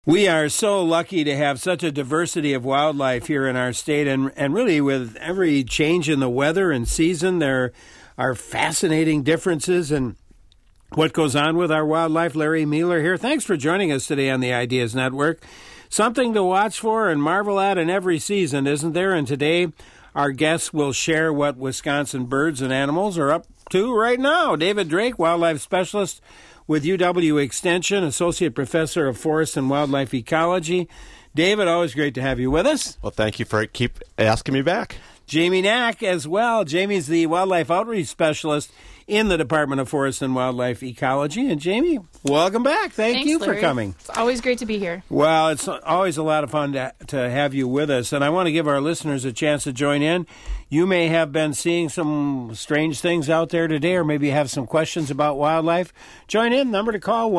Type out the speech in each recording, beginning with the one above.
We are so lucky to have such a diversity of wildlife here in our state, and really with every change in the weather and season, there are fascinating differences in what goes on with our wildlife. Larry Mueller here. Thanks for joining us today on the Ideas Network. Something to watch for and marvel at in every season, isn't there? And today, our guests will share what Wisconsin birds and animals are up to right now. David Drake, wildlife specialist with UW Extension, Associate Professor of Forest and Wildlife Ecology. David, always great to have you with us. Well, thank you for keep asking me back. Jamie Knack as well. Jamie's the Wildlife Outreach Specialist in the Department of Forest and Wildlife Ecology. And Jamie, welcome back. Thanks, you Larry. for coming. It's always great to be here. Well, it's always a lot of fun to have you with us. And I want to give our listeners a chance to join in. You may have been seeing some strange things out there today, or maybe have some questions about wildlife. Join in. Number to call,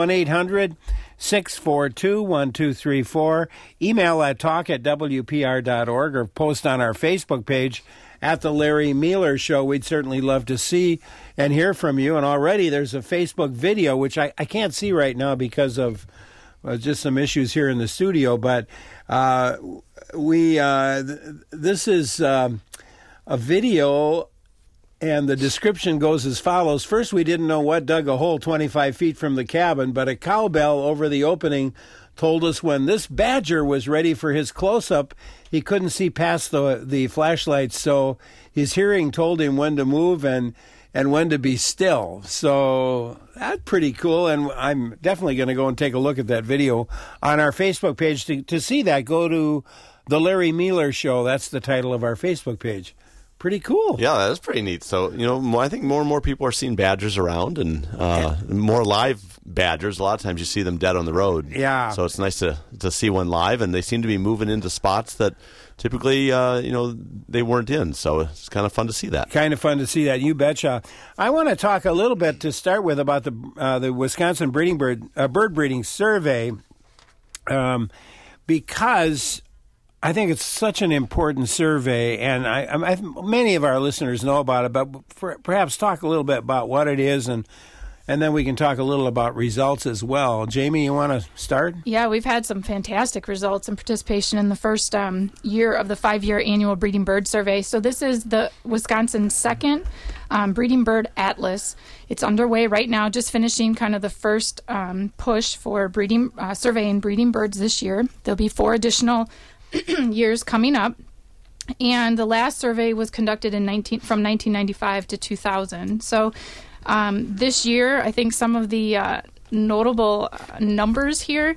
1-800-642-1234. Email at talk@wpr.org, or post on our Facebook page at The Larry Mueller Show. We'd certainly love to see and hear from you. And already there's a Facebook video, which I can't see right now because of just some issues here in the studio. But this is a video, and the description goes as follows. First, we didn't know what dug a hole 25 feet from the cabin, but a cowbell over the opening told us when this badger was ready for his close-up, he couldn't see past the flashlights, so his hearing told him when to move and when to be still. So that's pretty cool, and I'm definitely going to go and take a look at that video on our Facebook page. To see that, go to The Larry Mueller Show. That's the title of our Facebook page. Pretty cool. Yeah, that's pretty neat. So, I think more and more people are seeing badgers around, and more live badgers. A lot of times you see them dead on the road. Yeah. So it's nice to see one live, and they seem to be moving into spots that typically, they weren't in. So it's kind of fun to see that. Kind of fun to see that, you betcha. I want to talk a little bit to start with about the Wisconsin bird breeding survey, because I think it's such an important survey, and many of our listeners know about it, but perhaps talk a little bit about what it is, and then we can talk a little about results as well. Jamie, you want to start? Yeah, we've had some fantastic results and participation in the first year of the 5-year annual Breeding Bird Survey. So this is the Wisconsin's second Breeding Bird Atlas. It's underway right now, just finishing kind of the first push for surveying breeding birds this year. There'll be 4 additional years coming up, and the last survey was conducted from 1995 to 2000. So this year, I think some of the notable numbers here,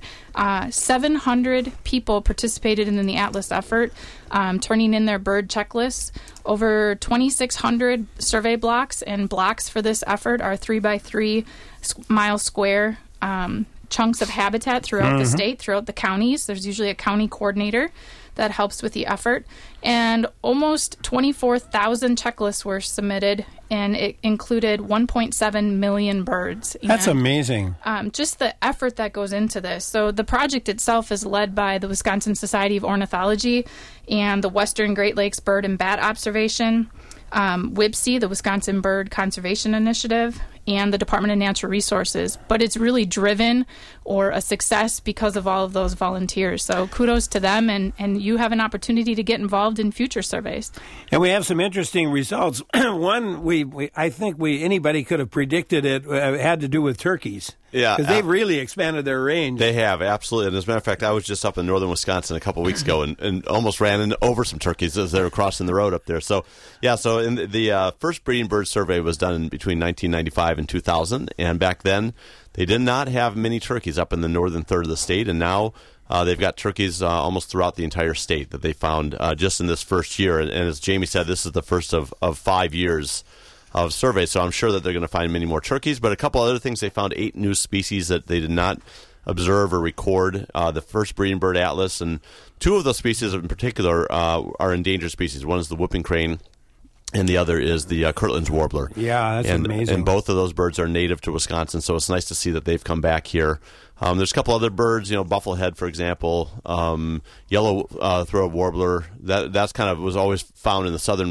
700 people participated in the Atlas effort, turning in their bird checklists. Over 2,600 survey blocks, and blocks for this effort are 3x3 mile square chunks of habitat throughout the state, throughout the counties. There's usually a county coordinator that helps with the effort. And almost 24,000 checklists were submitted, and it included 1.7 million birds. That's amazing. Just the effort that goes into this. So the project itself is led by the Wisconsin Society of Ornithology and the Western Great Lakes Bird and Bat Observation, WIBC, the Wisconsin Bird Conservation Initiative, and the Department of Natural Resources. But it's really driven, or a success, because of all of those volunteers. So kudos to them, and you have an opportunity to get involved in future surveys. And we have some interesting results. One, I think anybody could have predicted it, had to do with turkeys. Yeah. Because they've really expanded their range. They have, absolutely. And as a matter of fact, I was just up in northern Wisconsin a couple of weeks ago and almost ran over some turkeys as they were crossing the road up there. So, yeah, so in the first breeding bird survey was done between 1995 and 2000. And back then, they did not have many turkeys up in the northern third of the state. And now they've got turkeys almost throughout the entire state that they found just in this first year. And as Jamie said, this is the first of 5 years of surveys, so I'm sure that they're going to find many more turkeys. But a couple other things, they found 8 new species that they did not observe or record. The first breeding bird atlas, and 2 of those species in particular are endangered species. One is the whooping crane, and the other is the Kirtland's warbler. Yeah, that's amazing. And both of those birds are native to Wisconsin, so it's nice to see that they've come back here. There's a couple other birds, bufflehead, for example, yellow throat warbler. That's kind of was always found in the southern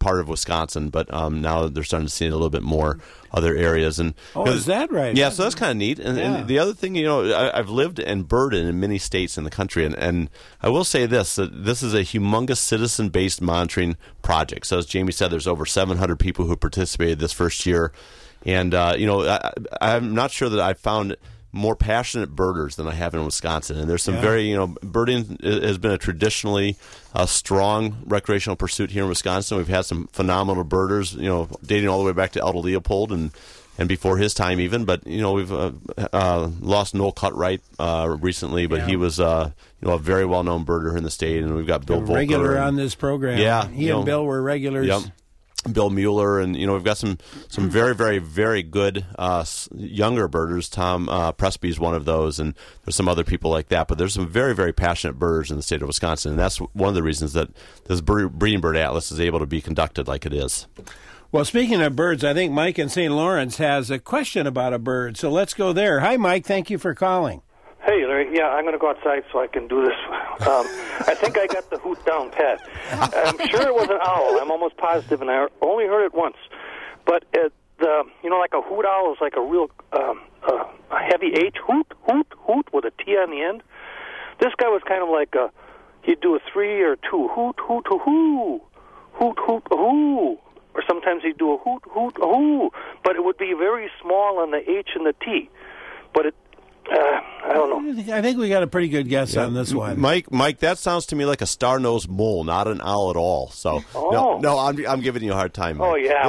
part of Wisconsin, but now they're starting to see it a little bit more other areas. And is that right? Yeah, so that's kind of neat. And the other thing, I've lived and birded in many states in the country, and I will say this, that this is a humongous citizen-based monitoring project. So as Jamie said, there's over 700 people who participated this first year. And, I'm not sure that I've found more passionate birders than I have in Wisconsin. And there's some very, birding has been a traditionally strong recreational pursuit here in Wisconsin. We've had some phenomenal birders, dating all the way back to Elda Leopold and before his time even. But, we've lost Noel Cutright recently, but he was, a very well-known birder in the state. And we've got Bill Volker. Regular on this program. Yeah. He and Bill were regulars. Yep. Bill Mueller, and we've got some very, very, very good younger birders. Tom Presby is one of those, and there's some other people like that. But there's some very, very passionate birders in the state of Wisconsin, and that's one of the reasons that this Breeding Bird Atlas is able to be conducted like it is. Well, speaking of birds, I think Mike in St. Lawrence has a question about a bird, so let's go there. Hi, Mike. Thank you for calling. Hey, Larry. Yeah, I'm going to go outside so I can do this. I think I got the hoot down pat. I'm sure it was an owl. I'm almost positive, and I only heard it once. But like a hoot owl is like a real a heavy H, hoot, hoot, hoot, with a T on the end. This guy was kind of like he'd do a 3 or 2, hoot, hoot, a hoo, hoot, hoot, a hoo. Or sometimes he'd do a hoot, hoot, a hoo. But it would be very small on the H and the T. But I don't know. I think we got a pretty good guess on this one. Mike, that sounds to me like a star-nosed mole, not an owl at all. So no, I'm giving you a hard time, Mike. Oh yeah,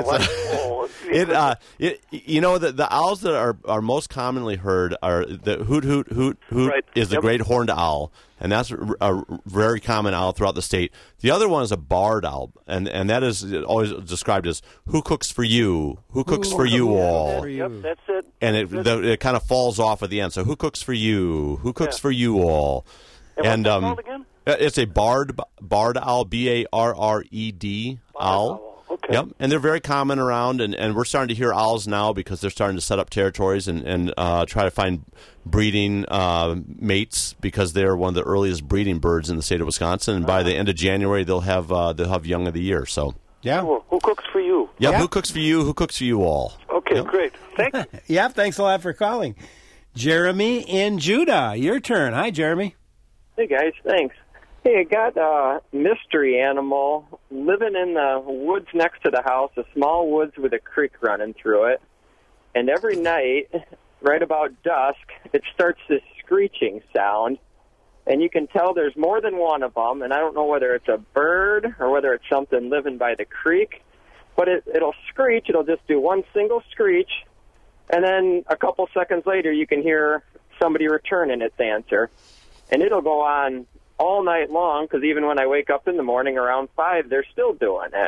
the owls that are most commonly heard are the hoot hoot hoot hoot is the great horned owl, and that's a very common owl throughout the state. The other one is a barred owl, and that is always described as who cooks for you, who cooks for you all. Yep, that's it. And it kind of falls off at the end. So who cooks for you? Who cooks for you all? And what's it called again? It's a barred owl, BARRED owl. Okay. Yep, and they're very common around, and we're starting to hear owls now because they're starting to set up territories and try to find breeding mates because they're one of the earliest breeding birds in the state of Wisconsin. And by the end of January, they'll have young of the year. So yeah, cool. Who cooks for you? Yep, who cooks for you? Who cooks for you all? Okay, great. Thanks. Yep, thanks a lot for calling. Jeremy in Judah, your turn. Hi, Jeremy. Hey, guys, thanks. Hey, I got a mystery animal living in the woods next to the house, a small woods with a creek running through it. And every night, right about dusk, it starts this screeching sound. And you can tell there's more than one of them, and I don't know whether it's a bird or whether it's something living by the creek. But it'll screech. It'll just do one single screech. And then a couple seconds later, you can hear somebody returning its answer. And it'll go on all night long, because even when I wake up in the morning around 5, they're still doing it.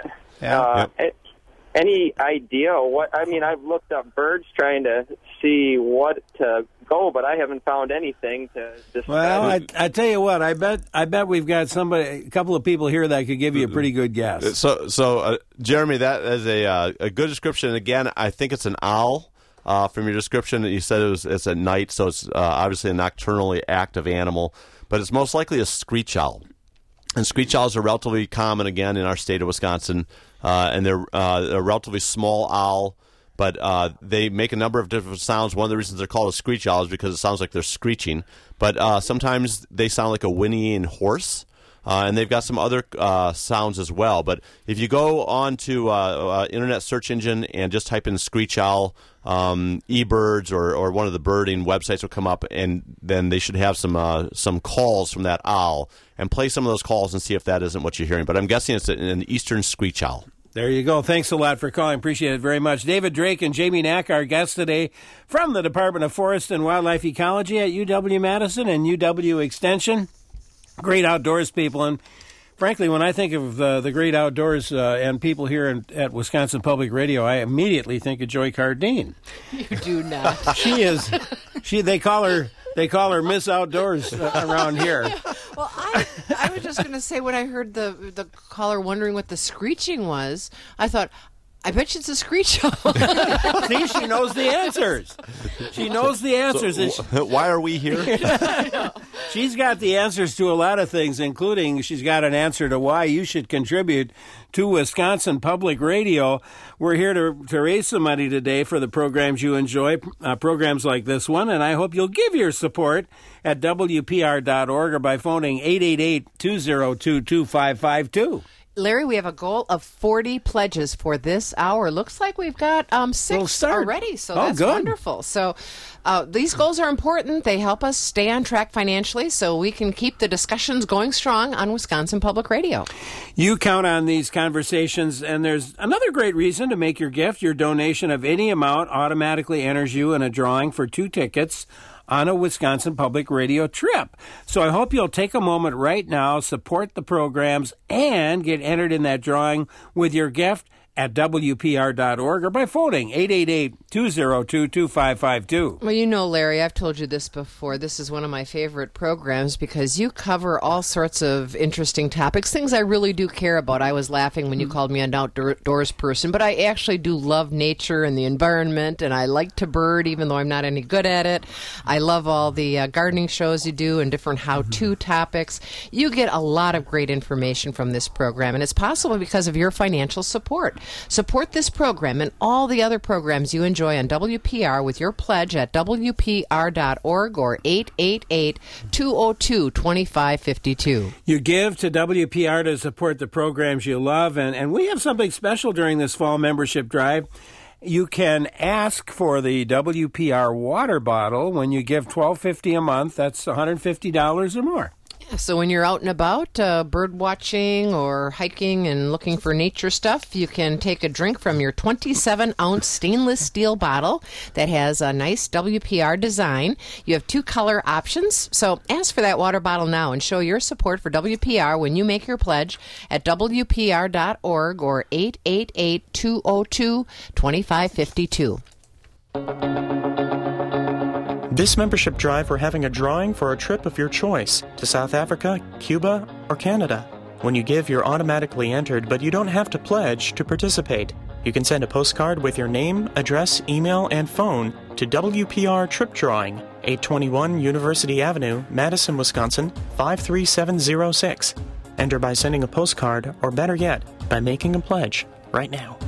Any idea what? I mean, I've looked up birds trying to see what to go, but I haven't found anything to describe. Well, I tell you what, I bet we've got a couple of people here that could give you a pretty good guess. So Jeremy, that is a good description. Again, I think it's an owl. From your description, you said it's at night, so it's obviously a nocturnally active animal, but it's most likely a screech owl. And screech owls are relatively common, again, in our state of Wisconsin, and they're a relatively small owl, but they make a number of different sounds. One of the reasons they're called a screech owl is because it sounds like they're screeching, but sometimes they sound like a whinnying horse. And they've got some other sounds as well. But if you go on to internet search engine and just type in screech owl, eBirds or one of the birding websites will come up, and then they should have some calls from that owl, and play some of those calls and see if that isn't what you're hearing. But I'm guessing it's an eastern screech owl. There you go. Thanks a lot for calling. Appreciate it very much. David Drake and Jamie Knack, our guests today from the Department of Forest and Wildlife Ecology at UW-Madison and UW Extension. Great outdoors people, and frankly, when I think of the great outdoors and people here at Wisconsin Public Radio, I immediately think of Joy Cardine. You do not. They call her Miss Outdoors around here. Well, I was just going to say, when I heard the caller wondering what the screeching was, I thought, I bet you it's a screech owl. See, she knows the answers. She knows the answers. Why are we here? She's got the answers to a lot of things, including she's got an answer to why you should contribute to Wisconsin Public Radio. We're here to raise some money today for the programs you enjoy, programs like this one, and I hope you'll give your support at WPR.org or by phoning 888-202-2552. Larry, we have a goal of 40 pledges for this hour. Looks like we've got 6 already, so that's good. Wonderful. So these goals are important. They help us stay on track financially so we can keep the discussions going strong on Wisconsin Public Radio. You count on these conversations, and there's another great reason to make your gift. Your donation of any amount automatically enters you in a drawing for 2 tickets on a Wisconsin Public Radio trip. So I hope you'll take a moment right now, support the programs, and get entered in that drawing with your gift at WPR.org or by phoning 888-202-2552. Well, you know, Larry, I've told you this before. This is one of my favorite programs because you cover all sorts of interesting topics, things I really do care about. I was laughing when you called me an outdoors person, but I actually do love nature and the environment, and I like to bird, even though I'm not any good at it. I love all the gardening shows you do and different how-to topics. You get a lot of great information from this program, and it's possible because of your financial support. Support this program and all the other programs you enjoy on WPR with your pledge at WPR.org or 888-202-2552. You give to WPR to support the programs you love, and we have something special during this fall membership drive. You can ask for the WPR water bottle when you give $12.50 a month. That's $150 or more. So when you're out and about, bird watching or hiking and looking for nature stuff, you can take a drink from your 27-ounce stainless steel bottle that has a nice WPR design. You have 2 color options. So ask for that water bottle now and show your support for WPR when you make your pledge at WPR.org or 888-202-2552. This membership drive, we're having a drawing for a trip of your choice to South Africa, Cuba, or Canada. When you give, you're automatically entered, but you don't have to pledge to participate. You can send a postcard with your name, address, email, and phone to WPR Trip Drawing, 821 University Avenue, Madison, Wisconsin, 53706. Enter by sending a postcard, or better yet, by making a pledge right now.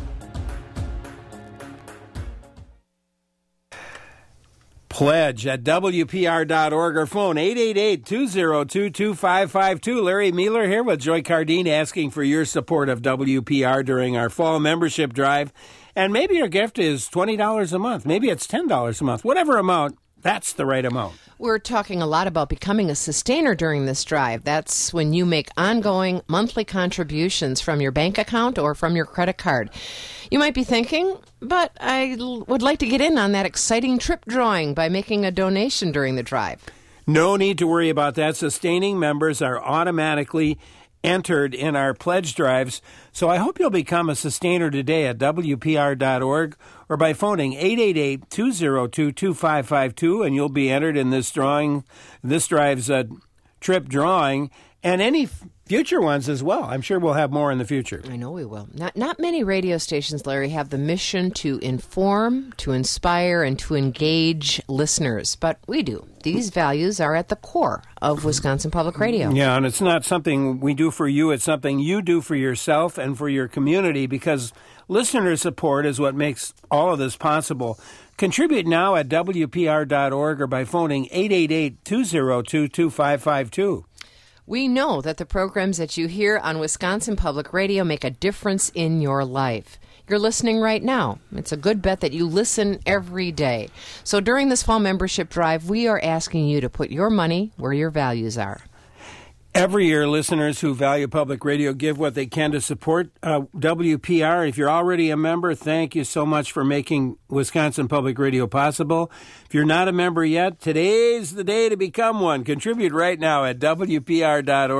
Pledge at WPR.org or phone 888-202-2552. Larry Mueller here with Joy Cardine asking for your support of WPR during our fall membership drive. And maybe your gift is $20 a month. Maybe it's $10 a month. Whatever amount, that's the right amount. We're talking a lot about becoming a sustainer during this drive. That's when you make ongoing monthly contributions from your bank account or from your credit card. You might be thinking, but I would like to get in on that exciting trip drawing by making a donation during the drive. No need to worry about that. Sustaining members are automatically entered in our pledge drives. So I hope you'll become a sustainer today at WPR.org or by phoning 888-202-2552, and you'll be entered in this drawing, this drive's trip drawing, and any future ones as well. I'm sure we'll have more in the future. I know we will. Not many radio stations, Larry, have the mission to inform, to inspire, and to engage listeners, but we do. These values are at the core of Wisconsin Public Radio. Yeah, and it's not something we do for you. It's something you do for yourself and for your community, because listener support is what makes all of this possible. Contribute now at WPR.org or by phoning 888-202-2552. We know that the programs that you hear on Wisconsin Public Radio make a difference in your life. You're listening right now. It's a good bet that you listen every day. So during this fall membership drive, we are asking you to put your money where your values are. Every year, listeners who value public radio give what they can to support WPR. If you're already a member, thank you so much for making Wisconsin Public Radio possible. If you're not a member yet, today's the day to become one. Contribute right now at WPR.org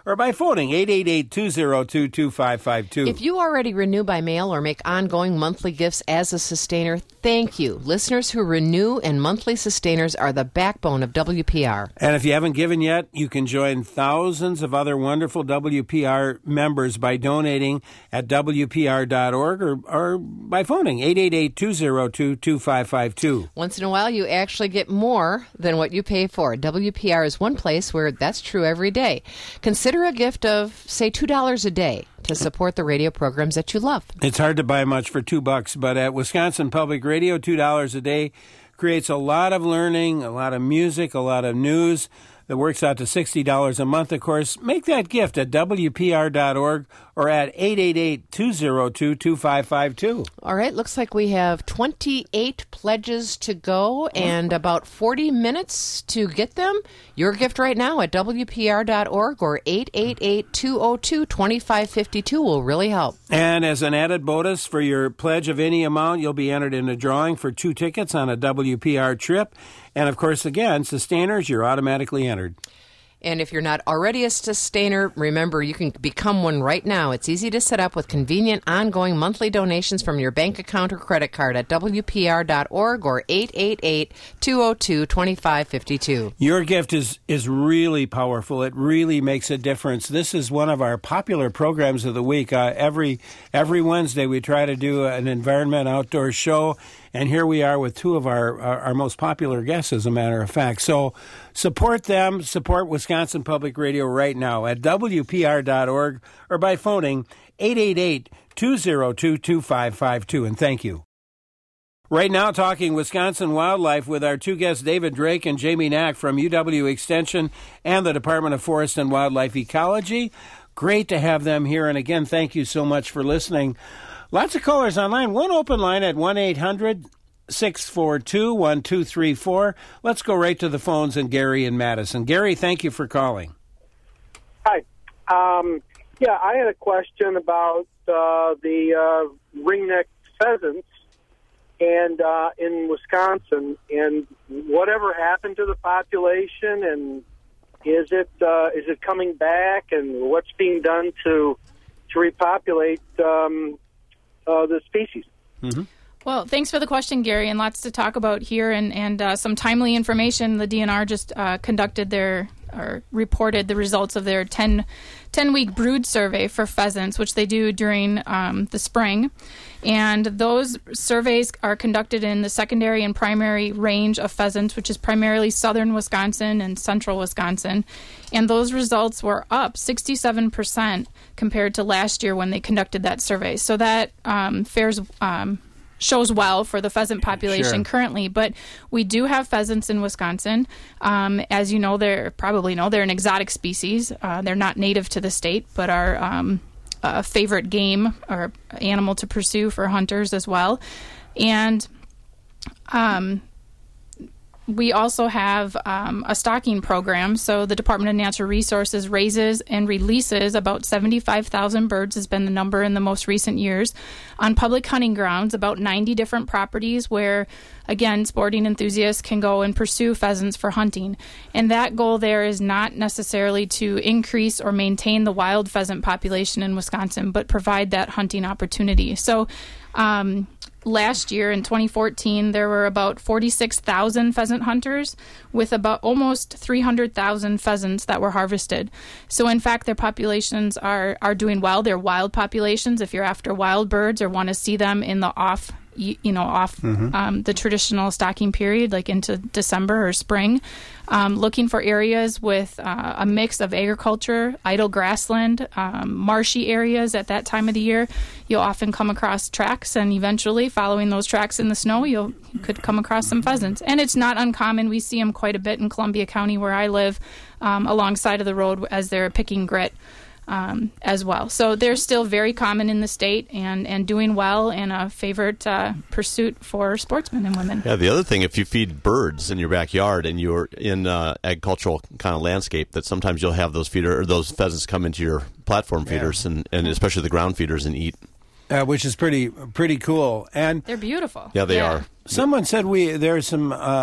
or by phoning 888-202-2552. If you already renew by mail or make ongoing monthly gifts as a sustainer, thank you. Listeners who renew and monthly sustainers are the backbone of WPR. And if you haven't given yet, you can join thousands of other wonderful WPR members by donating at WPR.org or by phoning 888-202-2552. Once in a while, you actually get more than what you pay for. WPR is one place where that's true every day. Consider a gift of, say, $2 a day to support the radio programs that you love. It's hard to buy much for $2, but at Wisconsin Public Radio, $2 a day creates a lot of learning, a lot of music, a lot of news. That works out to $60 a month, of course. Make that gift at WPR.org or at 888-202-2552. All right, looks like we have 28 pledges to go and about 40 minutes to get them. Your gift right now at WPR.org or 888-202-2552 will really help. And as an added bonus for your pledge of any amount, you'll be entered in a drawing for 2 tickets on a WPR trip. And, of course, again, sustainers, you're automatically entered. And if you're not already a sustainer, remember, you can become one right now. It's easy to set up with convenient, ongoing monthly donations from your bank account or credit card at WPR.org or 888-202-2552. Your gift is really powerful. It really makes a difference. This is one of our popular programs of the week. Every Wednesday we try to do an environment outdoor show, and here we are with 2 of our most popular guests, as a matter of fact. So support them, support Wisconsin Public Radio right now at WPR.org or by phoning 888-202-2552. And thank you. Right now, talking Wisconsin wildlife with our 2 guests, David Drake and Jamie Knack from UW Extension and the Department of Forest and Wildlife Ecology. Great to have them here. And again, thank you so much for listening. Lots of callers online. One open line at 1-800-642-1234. Let's go right to the phones in Gary and Madison. Gary, thank you for calling. Hi. I had a question about the ringneck pheasants and in Wisconsin, and whatever happened to the population, and is it coming back, and what's being done to repopulate the species? Mm-hmm. Well, thanks for the question, Gary, and lots to talk about here, and some timely information. The DNR just reported the results of their 10-week brood survey for pheasants, which they do during the spring. And those surveys are conducted in the secondary and primary range of pheasants, which is primarily southern Wisconsin and central Wisconsin. And those results were up 67% compared to last year when they conducted that survey. So that shows well for the pheasant population currently. But we do have pheasants in Wisconsin. As you know, they're an exotic species. They're not native to the state, but are a favorite game or animal to pursue for hunters as well. And we also have a stocking program. So the Department of Natural Resources raises and releases about 75,000 birds has been the number in the most recent years on public hunting grounds, about 90 different properties where, again, sporting enthusiasts can go and pursue pheasants for hunting. And that goal there is not necessarily to increase or maintain the wild pheasant population in Wisconsin, but provide that hunting opportunity. So last year, in 2014, there were about 46,000 pheasant hunters with about almost 300,000 pheasants that were harvested. So, in fact, their populations are doing well. They're wild populations. If you're after wild birds or want to see them in the off the traditional stocking period, like into December or spring, looking for areas with a mix of agriculture, idle grassland, marshy areas at that time of the year, you'll often come across tracks, and eventually, following those tracks in the snow, you could come across some pheasants. And it's not uncommon. We see them quite a bit in Columbia County, where I live, alongside of the road as they're picking grit. As well. So they're still very common in the state and doing well, and a favorite pursuit for sportsmen and women. Yeah, the other thing, if you feed birds in your backyard and you're in agricultural kind of landscape, that sometimes you'll have those pheasants come into your platform feeders and especially the ground feeders and eat. Which is pretty cool. And they're beautiful. Yeah, they are. Someone said there's some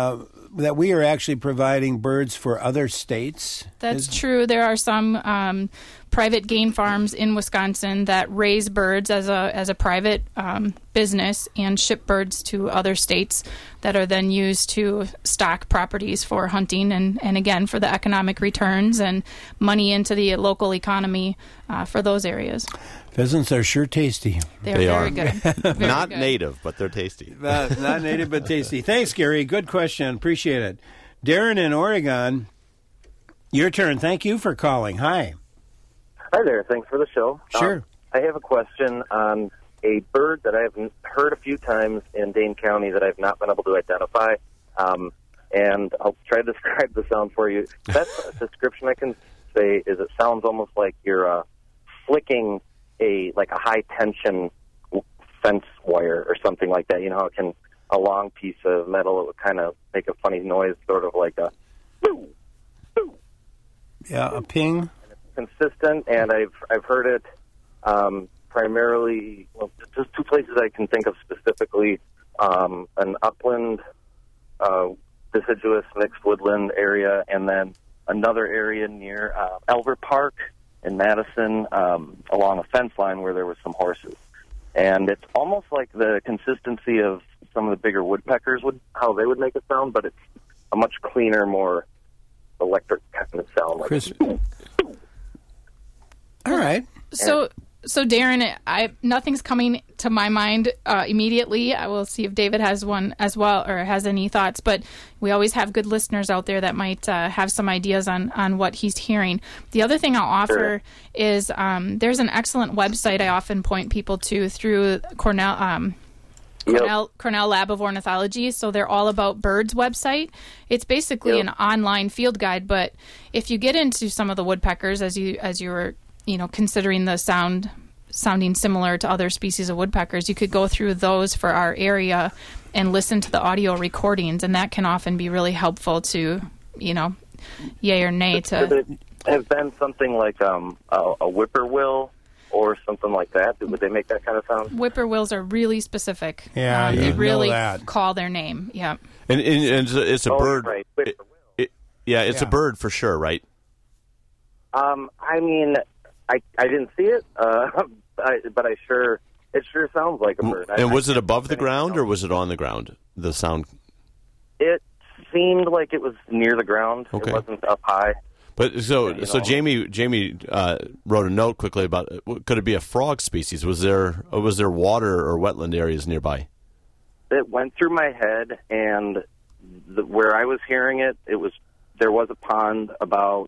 that we are actually providing birds for other states? That's true. There are some private game farms in Wisconsin that raise birds as a private business and ship birds to other states that are then used to stock properties for hunting and again for the economic returns and money into the local economy for those areas. Pheasants are sure tasty. They're They very are. good. Very Not good. native, but they're tasty. Not native, but tasty. Thanks, Gary. Good question. Appreciate it. Darren in Oregon, your turn. Thank you for calling. Hi. Hi there. Thanks for the show. Sure. I have a question on a bird that I've heard a few times in Dane County that I've not been able to identify. And I'll try to describe the sound for you. Best description I can say is it sounds almost like you're flicking a high tension fence wire or something like that. You know how a long piece of metal, it would kind of make a funny noise, sort of like a boo, boo. Yeah, a ping. Consistent, and I've heard it primarily, just two places I can think of specifically, an upland, deciduous mixed woodland area, and then another area near Elver Park in Madison, along a fence line where there were some horses. And it's almost like the consistency of some of the bigger woodpeckers how they would make a sound, but it's a much cleaner, more electric kind of sound. Like Chris. All right. So Darren, nothing's coming to my mind immediately. I will see if David has one as well or has any thoughts. But we always have good listeners out there that might have some ideas on what he's hearing. The other thing I'll offer is there's an excellent website I often point people to through Cornell Lab of Ornithology. So they're All About Birds website. It's basically an online field guide. But if you get into some of the woodpeckers, as you were considering the sounding similar to other species of woodpeckers, you could go through those for our area and listen to the audio recordings, and that can often be really helpful to, yay or nay to. Could it have been something like a whippoorwill or something like that? Would they make that kind of sound? Whippoorwills are really specific. Yeah, they really know that. call their name. Yeah. And it's a bird. Right. It's a bird for sure, right? I mean, I didn't see it, but it sure sounds like a bird. And was it above the ground or was it on the ground? The sound. It seemed like it was near the ground. Okay. It wasn't up high. But so Jamie wrote a note quickly about could it be a frog species? Was there water or wetland areas nearby? It went through my head, and where I was hearing it, there was a pond about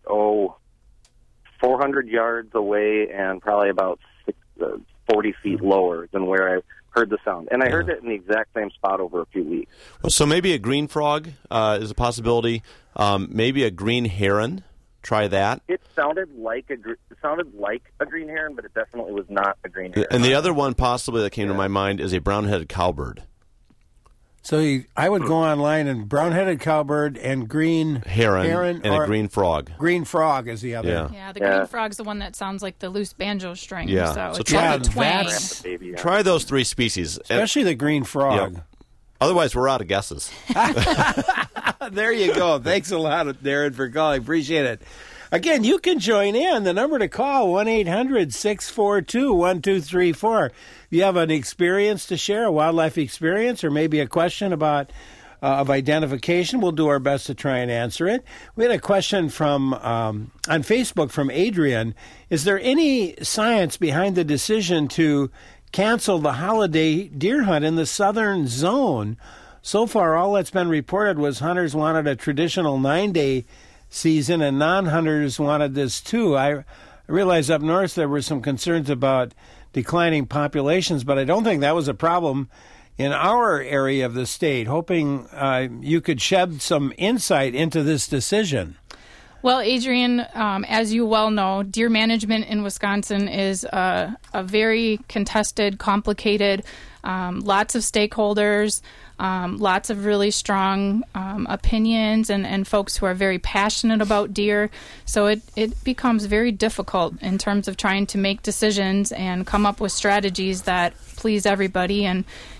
400 yards away and probably about 40 feet lower than where I heard the sound. And I heard it in the exact same spot over a few weeks. Well, so maybe a green frog is a possibility. Maybe a green heron. Try that. It sounded like a green heron, but it definitely was not a green heron. And the other one possibly that came to my mind is a brown-headed cowbird. So I would go online and brown-headed cowbird and green heron and a green frog. Green frog is the other. Yeah, the green frog's the one that sounds like the loose banjo string. Yeah. So it's try like a twang. Try those three species. Especially the green frog. Yeah. Otherwise, we're out of guesses. There you go. Thanks a lot, Darren, for calling. Appreciate it. Again, you can join in. The number to call, 1-800-642-1234. If you have an experience to share, a wildlife experience, or maybe a question about of identification, we'll do our best to try and answer it. We had a question from on Facebook from Adrian. Is there any science behind the decision to cancel the holiday deer hunt in the southern zone? So far, all that's been reported was hunters wanted a traditional 9-day season, and non-hunters wanted this too. I realize up north there were some concerns about declining populations, but I don't think that was a problem in our area of the state. Hoping you could shed some insight into this decision. Well, Adrian, as you well know, deer management in Wisconsin is a very contested, complicated, lots of stakeholders, lots of really strong opinions and folks who are very passionate about deer. So it becomes very difficult in terms of trying to make decisions and come up with strategies that please everybody. And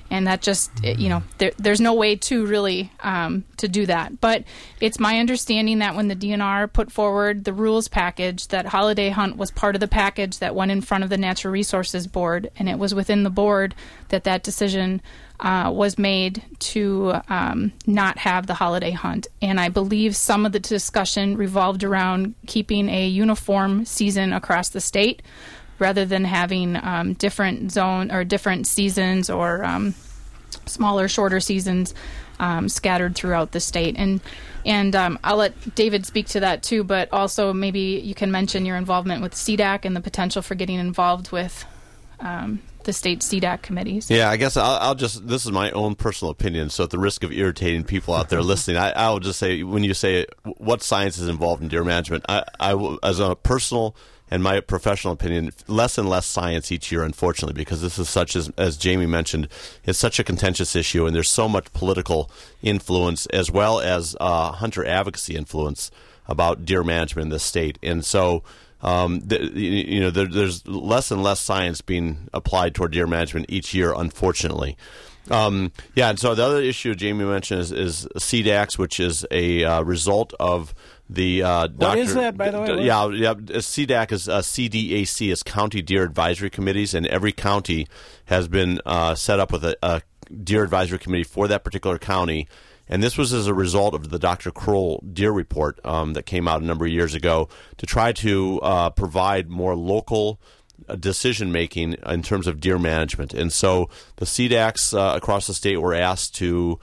And that just, there's no way to really to do that. But it's my understanding that when the DNR put forward the rules package, that holiday hunt was part of the package that went in front of the Natural Resources Board, and it was within the board that decision was made to not have the holiday hunt. And I believe some of the discussion revolved around keeping a uniform season across the state, rather than having different zone or different seasons or smaller, shorter seasons scattered throughout the state. And I'll let David speak to that too, but also maybe you can mention your involvement with CDAC and the potential for getting involved with the state CDAC committees. Yeah, I guess I'll just, this is my own personal opinion, so at the risk of irritating people out there listening, I'll just say, when you say what science is involved in deer management, I will, as a personal and my professional opinion, less and less science each year, unfortunately, because this is such, as Jamie mentioned, it's such a contentious issue, and there's so much political influence as well as hunter advocacy influence about deer management in this state. And so there's less and less science being applied toward deer management each year, unfortunately. And so the other issue Jamie mentioned is CDACs, which is a result of the what is that, by the way? CDAC is CDAC is County Deer Advisory Committees, and every county has been set up with a deer advisory committee for that particular county. And this was as a result of the Dr. Kroll Deer Report that came out a number of years ago to try to provide more local decision-making in terms of deer management. And so the CDACs across the state were asked to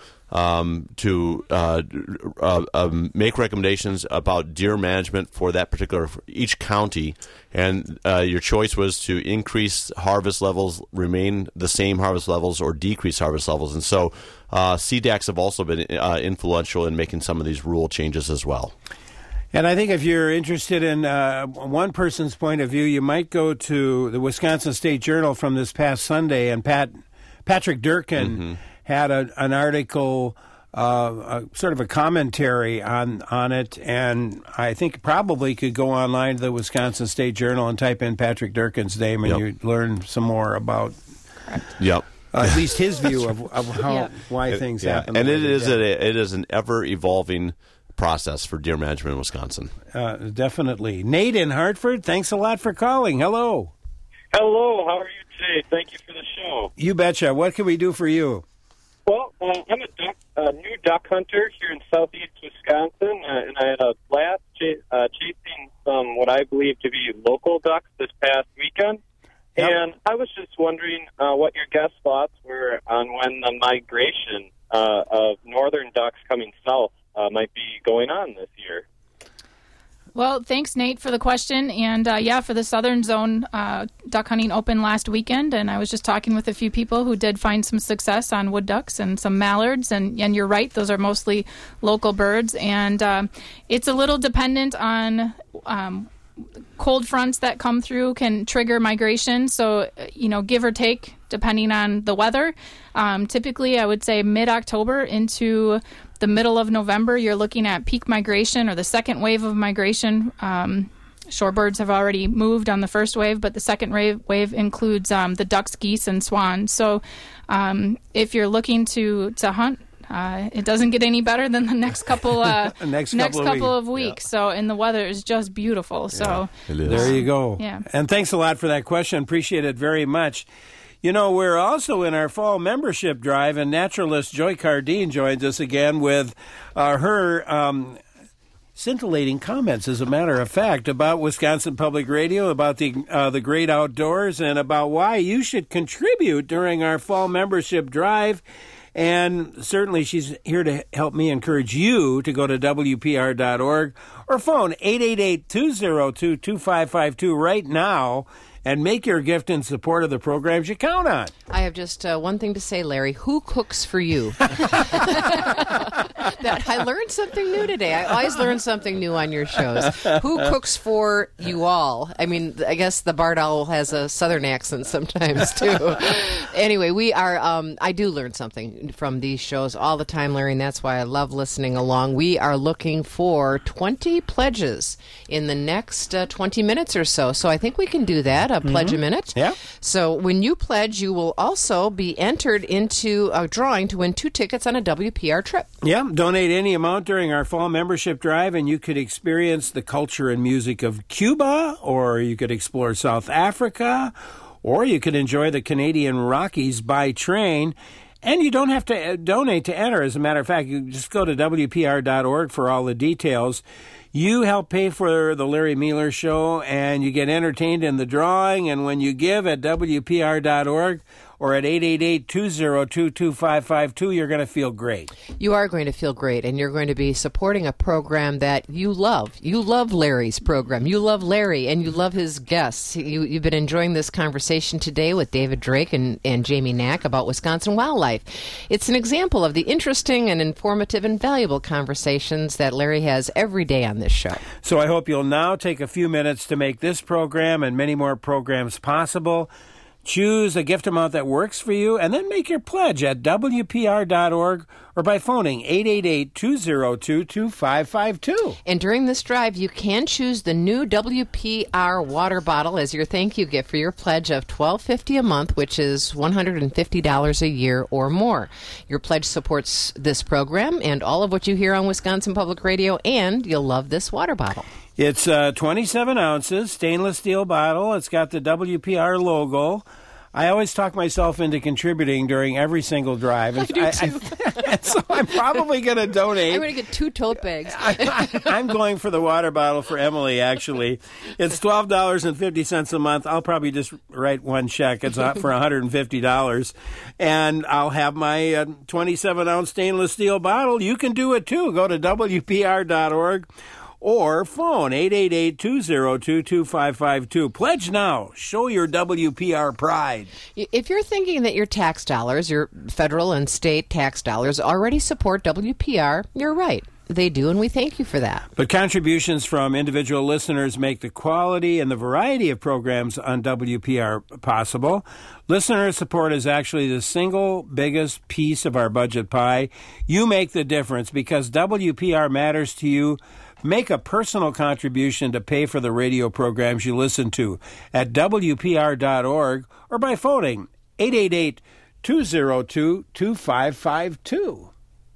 make recommendations about deer management for that particular, each county. And your choice was to increase harvest levels, remain the same harvest levels, or decrease harvest levels. And so CDACs have also been influential in making some of these rule changes as well. And I think if you're interested in one person's point of view, you might go to the Wisconsin State Journal from this past Sunday, and Patrick Durkin had an article, sort of a commentary on it, and I think probably could go online to the Wisconsin State Journal and type in Patrick Durkin's name, and you learn some more about at least his view of how why things happen. And it is an ever evolving process for deer management in Wisconsin. Definitely. Nate in Hartford, thanks a lot for calling. Hello. Hello, how are you today? Thank you for the show. You betcha. What can we do for you? Well, I'm a new duck hunter here in southeast Wisconsin, and I had a blast chasing some what I believe to be local ducks this past weekend. Yep. And I was just wondering what your guest thoughts were on when the migration of northern ducks coming south might be going on this year. Well, thanks, Nate, for the question. And for the Southern Zone duck hunting opened last weekend, and I was just talking with a few people who did find some success on wood ducks and some mallards. And you're right, those are mostly local birds. And it's a little dependent on cold fronts that come through can trigger migration. So, give or take, depending on the weather. Typically, I would say mid-October into the middle of November, you're looking at peak migration or the second wave of migration. Shorebirds have already moved on the first wave, but the second wave includes the ducks, geese, and swans. So if you're looking to hunt, it doesn't get any better than the next couple of weeks. So, and the weather is just beautiful. So there you go. Yeah. And thanks a lot for that question. Appreciate it very much. We're also in our fall membership drive, and naturalist Joy Cardine joins us again with her scintillating comments, as a matter of fact, about Wisconsin Public Radio, about the great outdoors, and about why you should contribute during our fall membership drive. And certainly she's here to help me encourage you to go to WPR.org or phone 888-202-2552 right now and make your gift in support of the programs you count on. I have just one thing to say, Larry. Who cooks for you? I learned something new today. I always learn something new on your shows. Who cooks for you all? I mean, I guess the barred owl has a southern accent sometimes, too. Anyway, we are, I do learn something from these shows all the time, Larry, and that's why I love listening along. We are looking for 20 pledges in the next 20 minutes or so. So I think we can do that. a Pledge a Minute. Yeah. So when you pledge, you will also be entered into a drawing to win 2 tickets on a WPR trip. Yeah, donate any amount during our fall membership drive, and you could experience the culture and music of Cuba, or you could explore South Africa, or you could enjoy the Canadian Rockies by train. And you don't have to donate to enter. As a matter of fact, you just go to WPR.org for all the details. You help pay for the Larry Mueller Show, and you get entertained in the drawing. And when you give at WPR.org or at 888-202-2552, you're going to feel great. You are going to feel great, and you're going to be supporting a program that you love. You love Larry's program. You love Larry, and you love his guests. You've been enjoying this conversation today with David Drake and Jamie Knack about Wisconsin wildlife. It's an example of the interesting and informative and valuable conversations that Larry has every day on this show. So I hope you'll now take a few minutes to make this program and many more programs possible. Choose a gift amount that works for you, and then make your pledge at WPR.org or by phoning 888-202-2552. And during this drive, you can choose the new WPR water bottle as your thank you gift for your pledge of $12.50 a month, which is $150 a year or more. Your pledge supports this program and all of what you hear on Wisconsin Public Radio, and you'll love this water bottle. It's 27 ounces, stainless steel bottle. It's got the WPR logo. I always talk myself into contributing during every single drive. I do too. So I'm probably going to donate. I'm going to get 2 tote bags. I'm going for the water bottle for Emily, actually. It's $12.50 a month. I'll probably just write one check. It's not for $150. And I'll have my 27-ounce stainless steel bottle. You can do it, too. Go to WPR.org. Or phone 888-202-2552. Pledge now. Show your WPR pride. If you're thinking that your tax dollars, your federal and state tax dollars, already support WPR, you're right. They do, and we thank you for that. But contributions from individual listeners make the quality and the variety of programs on WPR possible. Listener support is actually the single biggest piece of our budget pie. You make the difference because WPR matters to you. Make a personal contribution to pay for the radio programs you listen to at WPR.org or by phoning 888-202-2552.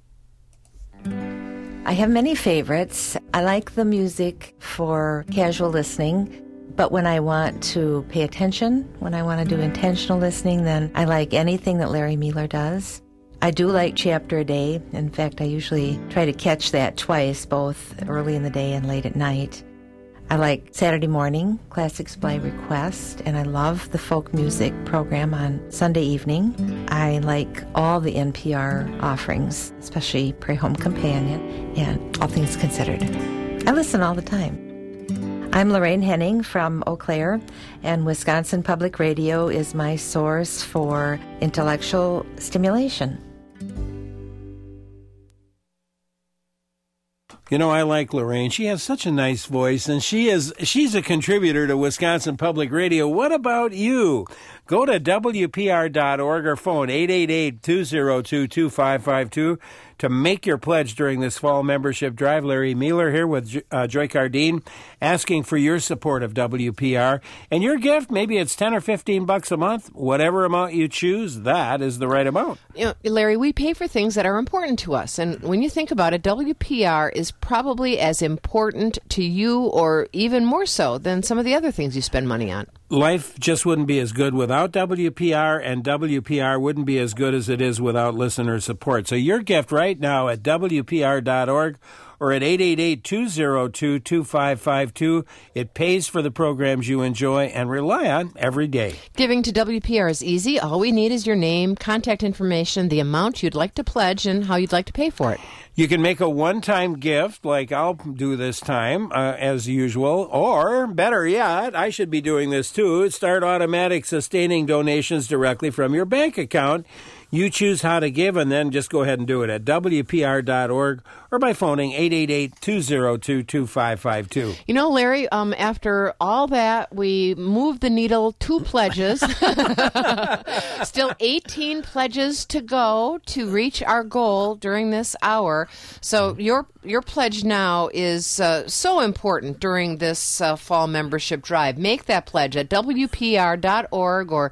I have many favorites. I like the music for casual listening, but when I want to pay attention, when I want to do intentional listening, then I like anything that Larry Mueller does. I do like Chapter a Day. In fact, I usually try to catch that twice, both early in the day and late at night. I like Saturday morning, Classics by Request, and I love the folk music program on Sunday evening. I like all the NPR offerings, especially Pray Home Companion and All Things Considered. I listen all the time. I'm Lorraine Henning from Eau Claire, and Wisconsin Public Radio is my source for intellectual stimulation. You know, I like Lorraine. She has such a nice voice, and she's a contributor to Wisconsin Public Radio. What about you? Go to WPR.org or phone 888-202-2552 to make your pledge during this fall membership drive. Larry Mueller here with Joy Cardine asking for your support of WPR. And your gift, maybe it's $10 or $15 a month. Whatever amount you choose, that is the right amount. You know, Larry, we pay for things that are important to us. And when you think about it, WPR is probably as important to you or even more so than some of the other things you spend money on. Life just wouldn't be as good without WPR, and WPR wouldn't be as good as it is without listener support. So your gift right now at WPR.org or at 888-202-2552. It pays for the programs you enjoy and rely on every day. Giving to WPR is easy. All we need is your name, contact information, the amount you'd like to pledge, and how you'd like to pay for it. You can make a one-time gift, like I'll do this time, as usual, or better yet, I should be doing this too, start automatic sustaining donations directly from your bank account. You choose how to give, and then just go ahead and do it at WPR.org or by phoning 888-202-2552. You know, Larry, after all that, we moved the needle 2 pledges. Still 18 pledges to go to reach our goal during this hour. So your pledge now is so important during this fall membership drive. Make that pledge at WPR.org or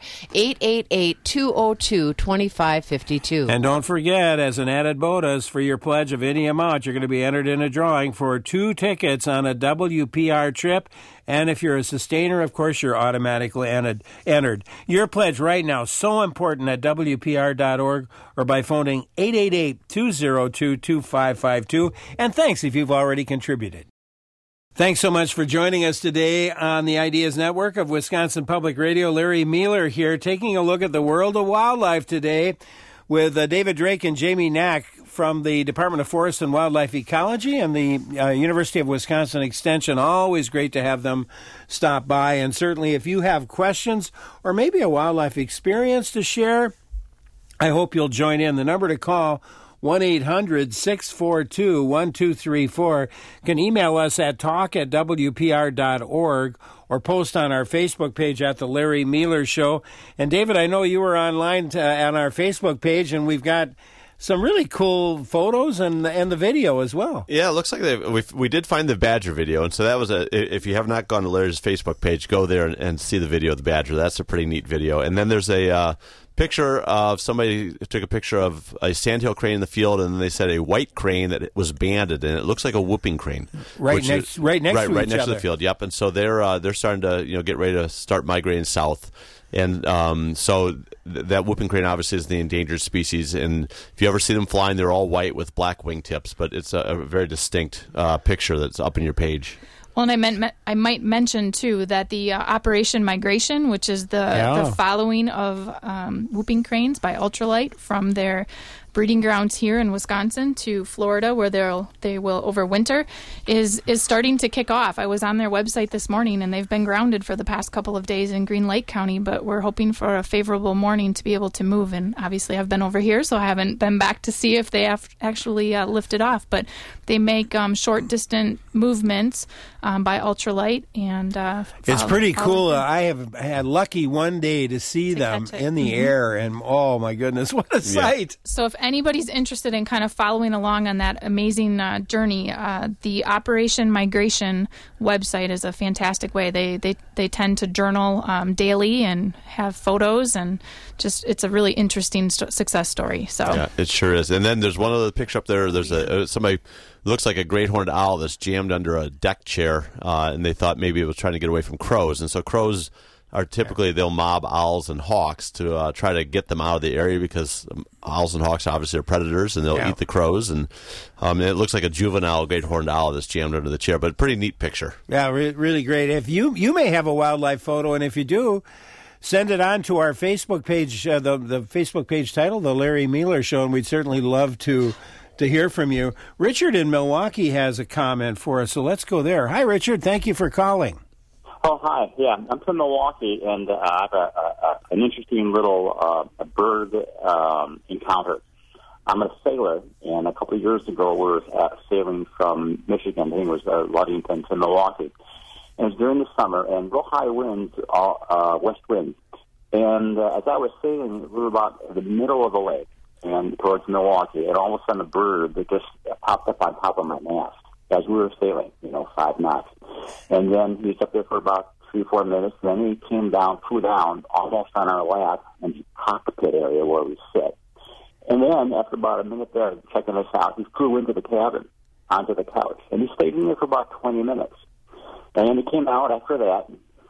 888-202-2552. And don't forget, as an added bonus for your pledge of any amount, you're going to be entered in a drawing for 2 tickets on a WPR trip. And if you're a sustainer, of course, you're automatically entered. Your pledge right now, so important at WPR.org or by phoning 888-202-2552. And thanks if you've already contributed. Thanks so much for joining us today on the Ideas Network of Wisconsin Public Radio. Larry Mueller here, taking a look at the world of wildlife today with David Drake and Jamie Knack from the Department of Forest and Wildlife Ecology and the University of Wisconsin Extension. Always great to have them stop by. And certainly if you have questions or maybe a wildlife experience to share, I hope you'll join in. The number to call, 1-800-642-1234. You can email us at talk@wpr.org or post on our Facebook page at The Larry Mueller Show. And David, I know you were online on our Facebook page, and we've got some really cool photos and the video as well. Yeah, it looks like we did find the badger video, and so that was if you have not gone to Larry's Facebook page, go there and see the video of the badger. That's a pretty neat video. And then there's a picture of somebody took a picture of a sandhill crane in the field, and then they said a white crane that was banded, and it looks like a whooping crane. Right next to the field. Yep. And so they're starting to get ready to start migrating south. And so that whooping crane obviously is the endangered species. And if you ever see them flying, they're all white with black wingtips. But it's a very distinct picture that's up in your page. Well, and I might mention, too, that the Operation Migration, which is the following of whooping cranes by ultralight from their breeding grounds here in Wisconsin to Florida, where they will overwinter, is starting to kick off. I was on their website this morning, and they've been grounded for the past couple of days in Green Lake County, but we're hoping for a favorable morning to be able to move. And obviously I've been over here, so I haven't been back to see if they have actually lifted off. But they make short, distant movements by ultralight. And it's pretty cool. I have had lucky one day to see them in the air, and oh my goodness, what a sight. So if anybody's interested in kind of following along on that amazing journey, the Operation Migration website is a fantastic way. They tend to journal daily and have photos, and just it's a really interesting success story. So yeah, it sure is. And then there's one other picture up there. There's somebody looks like a great horned owl that's jammed under a deck chair, and they thought maybe it was trying to get away from crows. And so crows are typically, they'll mob owls and hawks to try to get them out of the area, because owls and hawks obviously are predators, and they'll eat the crows. And it looks like a juvenile great horned owl that's jammed under the chair, but pretty neat picture. Yeah, really great. If you may have a wildlife photo, and if you do, send it on to our Facebook page, the Facebook page titled The Larry Mueller Show, and we'd certainly love to hear from you. Richard in Milwaukee has a comment for us, so let's go there. Hi, Richard. Thank you for calling. Oh, hi. Yeah, I'm from Milwaukee, and I have an interesting little bird encounter. I'm a sailor, and a couple of years ago we were sailing from Michigan, I think it was Ludington, to Milwaukee. And it was during the summer, and real high winds, west winds. And as I was sailing, we were about the middle of the lake and towards Milwaukee, and all of a sudden a bird that just popped up on top of my mast as we were sailing, 5 knots. And then he was up there for about 3-4 minutes. Then he flew down almost on our lap in the cockpit area where we sit. And then after about a minute there, checking us out, he flew into the cabin, onto the couch. And he stayed in there for about 20 minutes. And then he came out after that,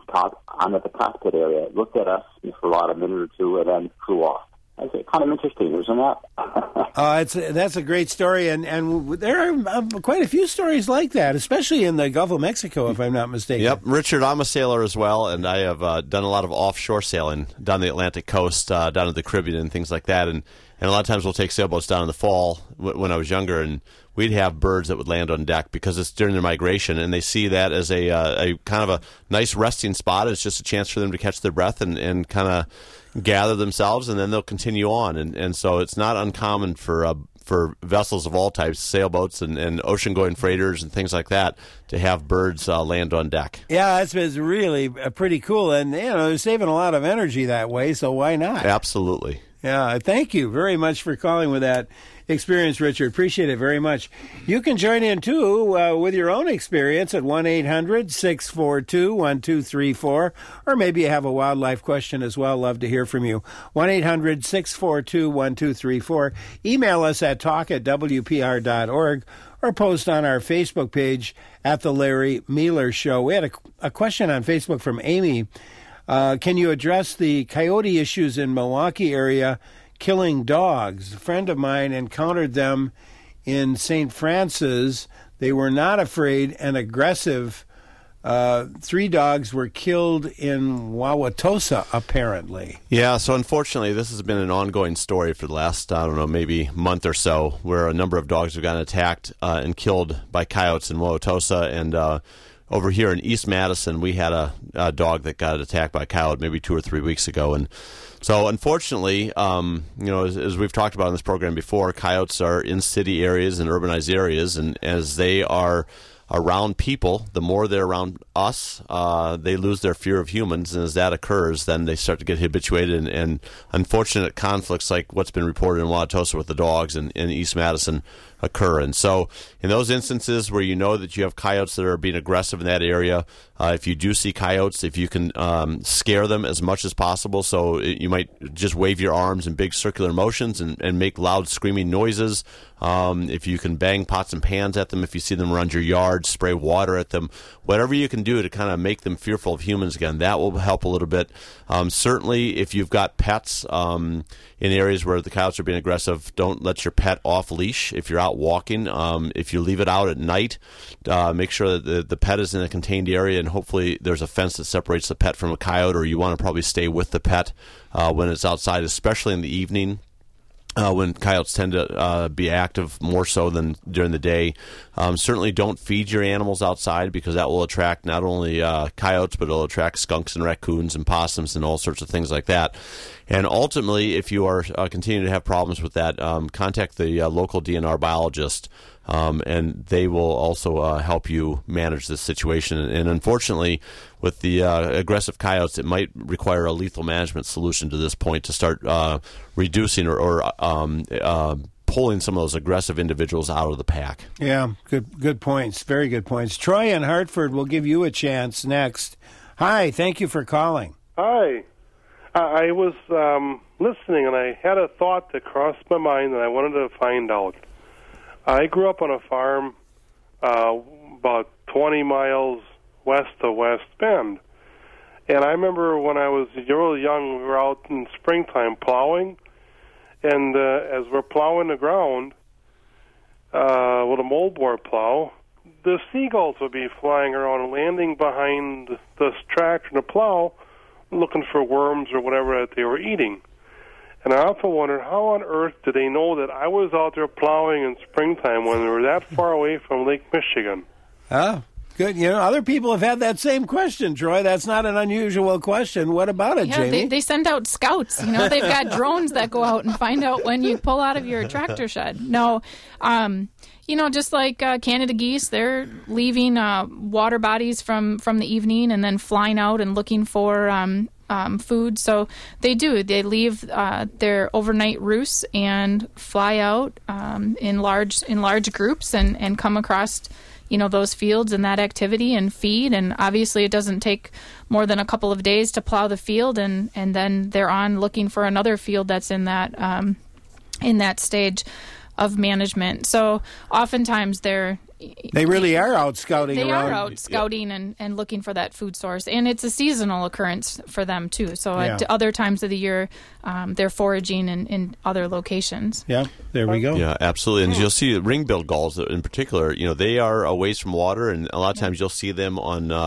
onto the cockpit area, looked at us for about a minute or two, and then flew off. I say, kind of interesting, isn't that? That's a great story, and there are quite a few stories like that, especially in the Gulf of Mexico, if I'm not mistaken. Yep, Richard, I'm a sailor as well, and I have done a lot of offshore sailing down the Atlantic coast, down to the Caribbean and things like that, and a lot of times we'll take sailboats down in the fall when I was younger, and we'd have birds that would land on deck because it's during their migration, and they see that as a kind of a nice resting spot. It's just a chance for them to catch their breath and kind of gather themselves, and then they'll continue on. And so it's not uncommon for for vessels of all types, sailboats and ocean-going freighters and things like that, to have birds land on deck. Yeah, that's been really pretty cool, and they're saving a lot of energy that way. So why not? Absolutely. Yeah, thank you very much for calling with that experience, Richard. Appreciate it very much. You can join in, too, with your own experience at 1-800-642-1234, or maybe you have a wildlife question as well. Love to hear from you. 1-800-642-1234. Email us at talk@wpr.org, or post on our Facebook page at The Larry Mealer Show. We had a question on Facebook from Amy. Can you address the coyote issues in Milwaukee area killing dogs? A friend of mine encountered them in St. Francis. They were not afraid and aggressive. 3 dogs were killed in Wauwatosa, apparently. Yeah, so unfortunately, this has been an ongoing story for the last, maybe month or so, where a number of dogs have gotten attacked and killed by coyotes in Wauwatosa. And over here in East Madison, we had a dog that got attacked by a coyote maybe 2 or 3 weeks ago. And so unfortunately, as we've talked about in this program before, coyotes are in city areas and urbanized areas, and as they are around people, the more they're around us, they lose their fear of humans, and as that occurs, then they start to get habituated, and unfortunate conflicts like what's been reported in Wauwatosa with the dogs in East Madison occur. And so in those instances where you know that you have coyotes that are being aggressive in that area, if you do see coyotes, if you can scare them as much as possible, so you might just wave your arms in big circular motions and make loud screaming noises. If you can bang pots and pans at them, if you see them around your yard, spray water at them, whatever you can do to kind of make them fearful of humans again, that will help a little bit. Certainly, if you've got pets in areas where the coyotes are being aggressive, don't let your pet off leash if you're out walking. If you leave it out at night, make sure that the pet is in a contained area, and hopefully there's a fence that separates the pet from a coyote, or you want to probably stay with the pet when it's outside, especially in the evening. When coyotes tend to be active more so than during the day. Certainly don't feed your animals outside, because that will attract not only coyotes, but it'll attract skunks and raccoons and possums and all sorts of things like that. And ultimately, if you are continuing to have problems with that, contact the local DNR biologist, and they will also help you manage this situation. And unfortunately, with the aggressive coyotes, it might require a lethal management solution to this point to start reducing or pulling some of those aggressive individuals out of the pack. Yeah, good points. Very good points. Troy in Hartford will give you a chance next. Hi, thank you for calling. Hi. I was listening, and I had a thought that crossed my mind, and I wanted to find out. I grew up on a farm about 20 miles west of West Bend. And I remember when I was really young, we were out in springtime plowing. And as we're plowing the ground with a moldboard plow, the seagulls would be flying around and landing behind this tractor and the plow, looking for worms or whatever that they were eating. And I often wondered, how on earth did they know that I was out there plowing in springtime when we were that far away from Lake Michigan? Oh, good. Other people have had that same question, Troy. That's not an unusual question. What about it, Jamie? They send out scouts. They've got drones that go out and find out when you pull out of your tractor shed. No, just like Canada geese, they're leaving water bodies from the evening and then flying out and looking for food. So they do. They leave their overnight roosts and fly out in large groups and come across those fields and that activity and feed. And obviously it doesn't take more than a couple of days to plow the field, and then they're on looking for another field that's in that stage of management. So oftentimes they really are out scouting around. They are out scouting and looking for that food source. And it's a seasonal occurrence for them, too. So at other times of the year, they're foraging in other locations. Yeah, there we go. Yeah, absolutely. And you'll see ring-billed gulls in particular, they are away from water, and a lot of times you'll see them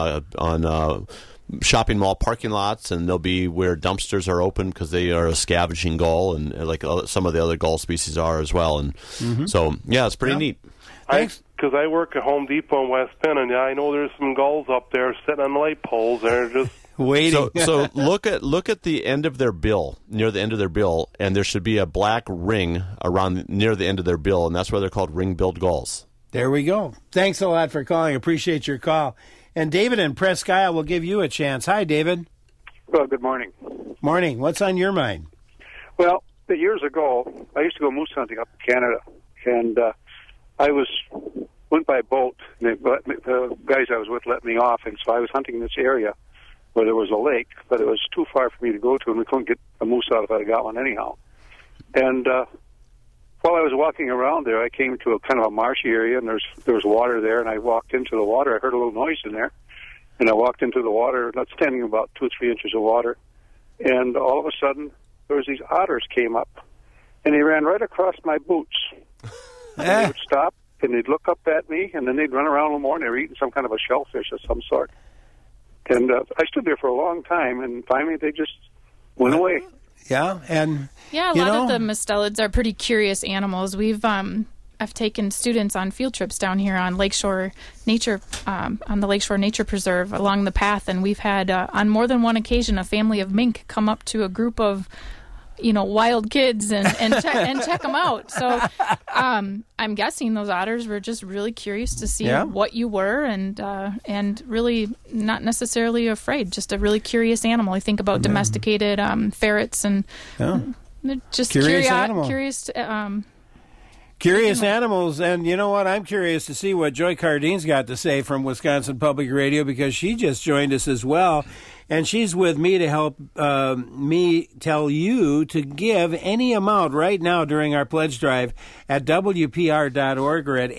on shopping mall parking lots, and they'll be where dumpsters are open because they are a scavenging gull, and like some of the other gull species are as well. And so, it's pretty neat. Because I work at Home Depot in West Bend, and I know there's some gulls up there sitting on light poles. They're just Waiting. So look at the end of their bill, near the end of their bill, and there should be a black ring around near the end of their bill, and that's why they're called ring-billed gulls. There we go. Thanks a lot for calling. Appreciate your call. And David in Presque Isle will give you a chance. Hi, David. Well, good morning. Morning. What's on your mind? Well, years ago, I used to go moose hunting up in Canada, and I went by boat. The guys I was with let me off, and so I was hunting in this area where there was a lake, but it was too far for me to go to, and we couldn't get a moose out if I'd got one anyhow. And while I was walking around there, I came to a kind of a marshy area, and there was water there, and I walked into the water. I heard a little noise in there, and I walked into the water, not standing about 2 or 3 inches of water, and all of a sudden, there was these otters came up, and they ran right across my boots. And they would stop, and they'd look up at me, and then they'd run around a little more, and they were eating some kind of a shellfish of some sort. And I stood there for a long time, and finally they just went away. Yeah, and a lot of the mustelids are pretty curious animals. I've taken students on field trips down here on Lakeshore Nature, on the Lakeshore Nature Preserve along the path, and we've had on more than one occasion a family of mink come up to a group of wild kids and check them out. So I'm guessing those otters were just really curious to see what you were, and really not necessarily afraid, just a really curious animal. I think about domesticated ferrets and just curious animals. And you know what? I'm curious to see what Joy Cardine's got to say from Wisconsin Public Radio, because she just joined us as well. And she's with me to help me tell you to give any amount right now during our pledge drive at WPR.org or at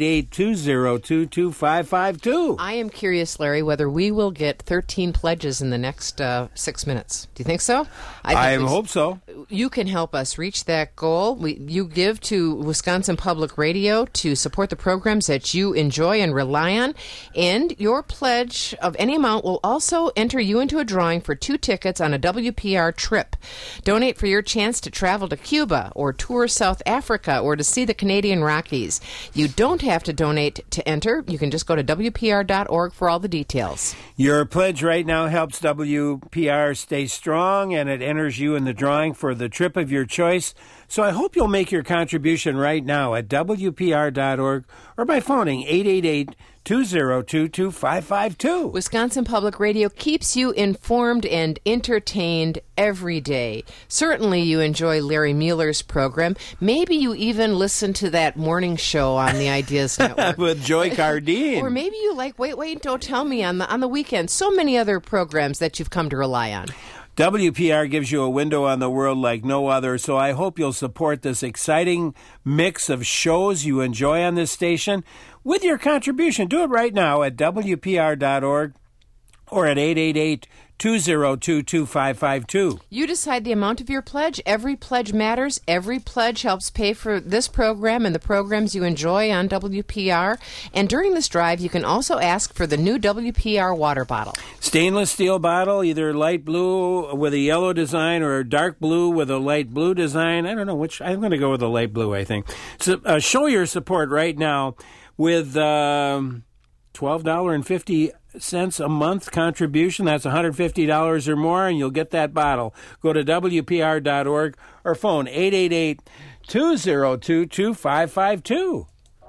888-202-2552. I am curious, Larry, whether we will get 13 pledges in the next 6 minutes. Do you think so? I hope so. You can help us reach that goal. You give to Wisconsin Public Radio to support the programs that you enjoy and rely on. And your pledge of any amount will also enter you into a drawing for 2 tickets on a WPR trip. Donate for your chance to travel to Cuba or tour South Africa or to see the Canadian Rockies. You don't have to donate to enter. You can just go to WPR.org for all the details. Your pledge right now helps WPR stay strong, and it enters you in the drawing for the trip of your choice. So I hope you'll make your contribution right now at WPR.org or by phoning 888-202-2552. Wisconsin Public Radio keeps you informed and entertained every day. Certainly you enjoy Larry Mueller's program. Maybe you even listen to that morning show on the Ideas Network. With Joy Cardine. Or maybe you like Wait, Don't Tell Me on the weekend. So many other programs that you've come to rely on. WPR gives you a window on the world like no other, so I hope you'll support this exciting mix of shows you enjoy on this station with your contribution. Do it right now at WPR.org or at 888-202-2552. You decide the amount of your pledge. Every pledge matters. Every pledge helps pay for this program and the programs you enjoy on WPR. And during this drive, you can also ask for the new WPR water bottle. Stainless steel bottle, either light blue with a yellow design or dark blue with a light blue design. I don't know which. I'm going to go with the light blue, I think. So, show your support right now with $12.50 a month contribution. That's $150 or more, and you'll get that bottle. Go to WPR.org or phone 888-202-2552.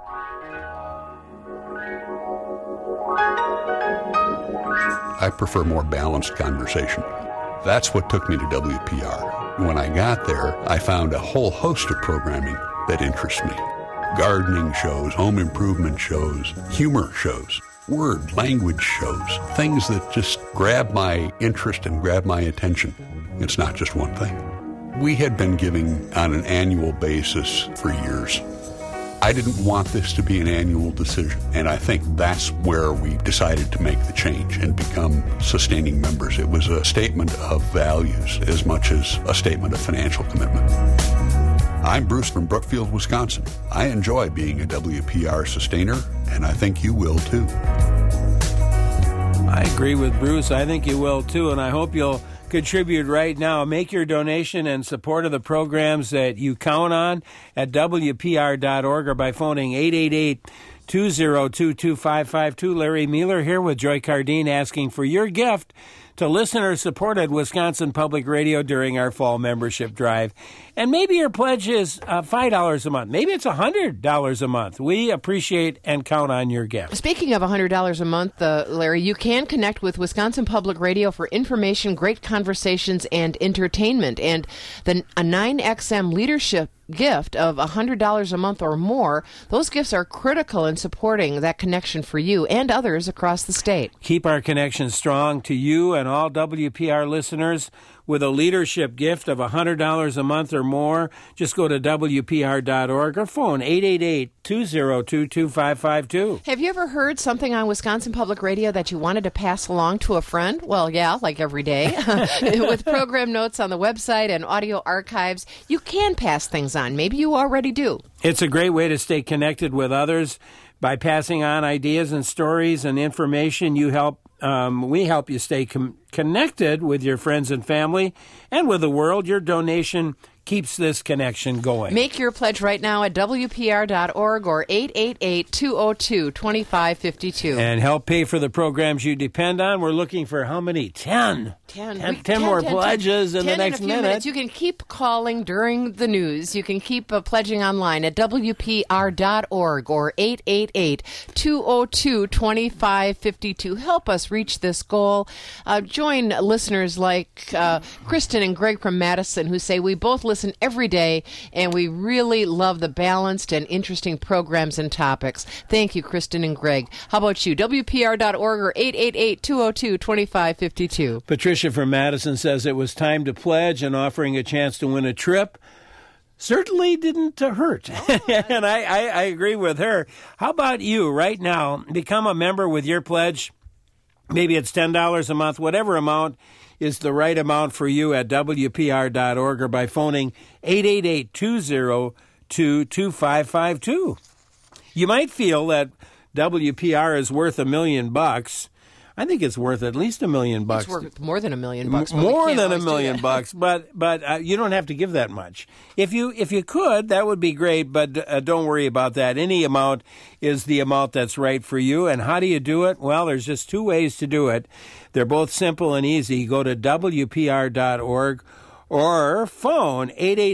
I prefer more balanced conversation. That's what took me to WPR. When I got there, I found a whole host of programming that interests me. Gardening shows, home improvement shows, humor shows, word, language shows, things that just grab my interest and grab my attention. It's not just one thing. We had been giving on an annual basis for years. I didn't want this to be an annual decision, and I think that's where we decided to make the change and become sustaining members. It was a statement of values as much as a statement of financial commitment. I'm Bruce from Brookfield, Wisconsin. I enjoy being a WPR sustainer, and I think you will too. I agree with Bruce. I think you will too, and I hope you'll contribute right now. Make your donation in support of the programs that you count on at WPR.org or by phoning 888-202-2552. Larry Mueller here with Joy Cardine asking for your gift to listener-supported Wisconsin Public Radio during our fall membership drive. And maybe your pledge is $5 a month. Maybe it's $100 a month. We appreciate and count on your gift. Speaking of $100 a month, Larry, you can connect with Wisconsin Public Radio for information, great conversations, and entertainment. And a 9XM leadership gift of $100 a month or more, those gifts are critical in supporting that connection for you and others across the state. Keep our connection strong to you and all WPR listeners with a leadership gift of $100 a month or more. Just go to WPR.org or phone 888-202-2552. Have you ever heard something on Wisconsin Public Radio that you wanted to pass along to a friend? Well, yeah, like every day. With program notes on the website and audio archives, you can pass things on. Maybe you already do. It's a great way to stay connected with others by passing on ideas and stories and information. We help you stay connected with your friends and family and with the world. Your donation keeps this connection going. Make your pledge right now at WPR.org or 888-202-2552. And help pay for the programs you depend on. We're looking for how many? 10 more pledges in the next minute. You can keep calling during the news. You can keep pledging online at WPR.org or 888-202-2552. Help us reach this goal. Join listeners like Kristen and Greg from Madison who say we both listen every day and we really love the balanced and interesting programs and topics. Thank you, Kristen and Greg. How about you? WPR.org or 888-202-2552. Patricia from Madison says it was time to pledge, and offering a chance to win a trip certainly didn't hurt. And I agree with her. How about you right now? Become a member with your pledge. Maybe it's $10 a month, whatever amount is the right amount for you at WPR.org or by phoning 888-202-2552. You might feel that WPR is worth $1 million. I think it's worth at least $1 million. It's worth more than $1 million. More than $1 million, but you don't have to give that much. If you could, that would be great. But don't worry about that. Any amount is the amount that's right for you. And how do you do it? Well, there's just two ways to do it. They're both simple and easy. Go to WPR.org or phone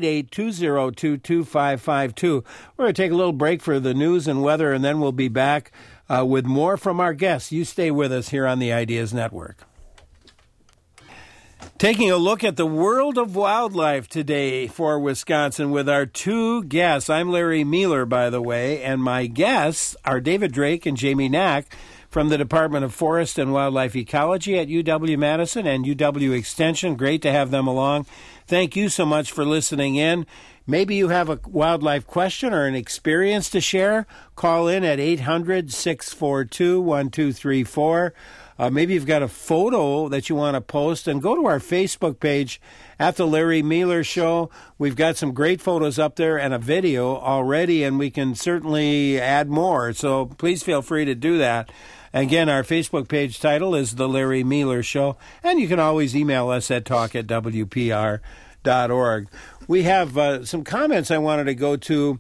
888-202-2552. We're going to take a little break for the news and weather, and then we'll be back with more from our guests. You stay with us here on the Ideas Network. Taking a look at the world of wildlife today for Wisconsin with our two guests. I'm Larry Mueller, by the way, and my guests are David Drake and Jamie Knack from the Department of Forest and Wildlife Ecology at UW-Madison and UW Extension. Great to have them along. Thank you so much for listening in. Maybe you have a wildlife question or an experience to share. Call in at 800-642-1234. Maybe you've got a photo that you want to post, and go to our Facebook page at The Larry Mueller Show. We've got some great photos up there and a video already, and we can certainly add more. So please feel free to do that. Again, our Facebook page title is The Larry Mueller Show, and you can always email us at talk@WPR.org. We have some comments I wanted to go to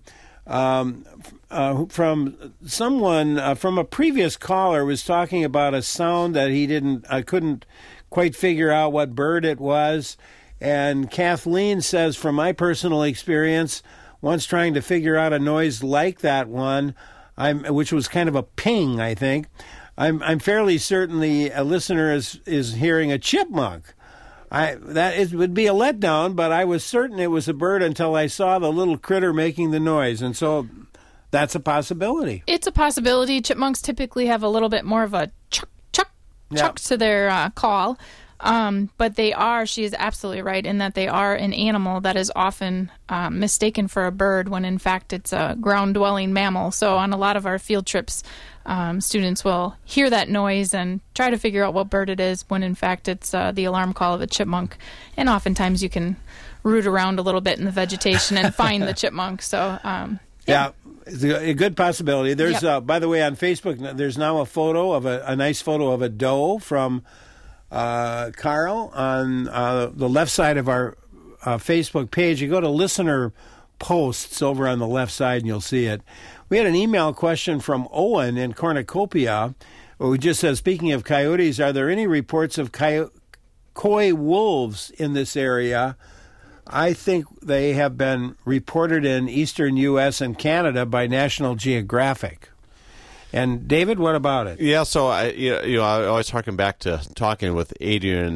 from someone from a previous caller was talking about a sound that I couldn't quite figure out what bird it was. And Kathleen says, from my personal experience, once trying to figure out a noise like that one, which was kind of a ping, I think, I'm fairly certain the listener is hearing a chipmunk. It would be a letdown, but I was certain it was a bird until I saw the little critter making the noise, and so that's a possibility. It's a possibility. Chipmunks typically have a little bit more of a chuck to their call, but she is absolutely right in that they are an animal that is often mistaken for a bird when in fact it's a ground-dwelling mammal. So on a lot of our field trips, students will hear that noise and try to figure out what bird it is when in fact it's the alarm call of a chipmunk. And oftentimes you can root around a little bit in the vegetation and find the chipmunk. So yeah, it's a good possibility. There's by the way, on Facebook there's now a photo of a nice photo of a doe from Carl on the left side of our Facebook page. You go to listener posts over on the left side and you'll see it. We had an email question from Owen in Cornucopia, who just says, speaking of coyotes, are there any reports of coy wolves in this area? I think they have been reported in eastern U.S. and Canada by National Geographic. And David, what about it? Yeah, so I always harken back to talking with Adrian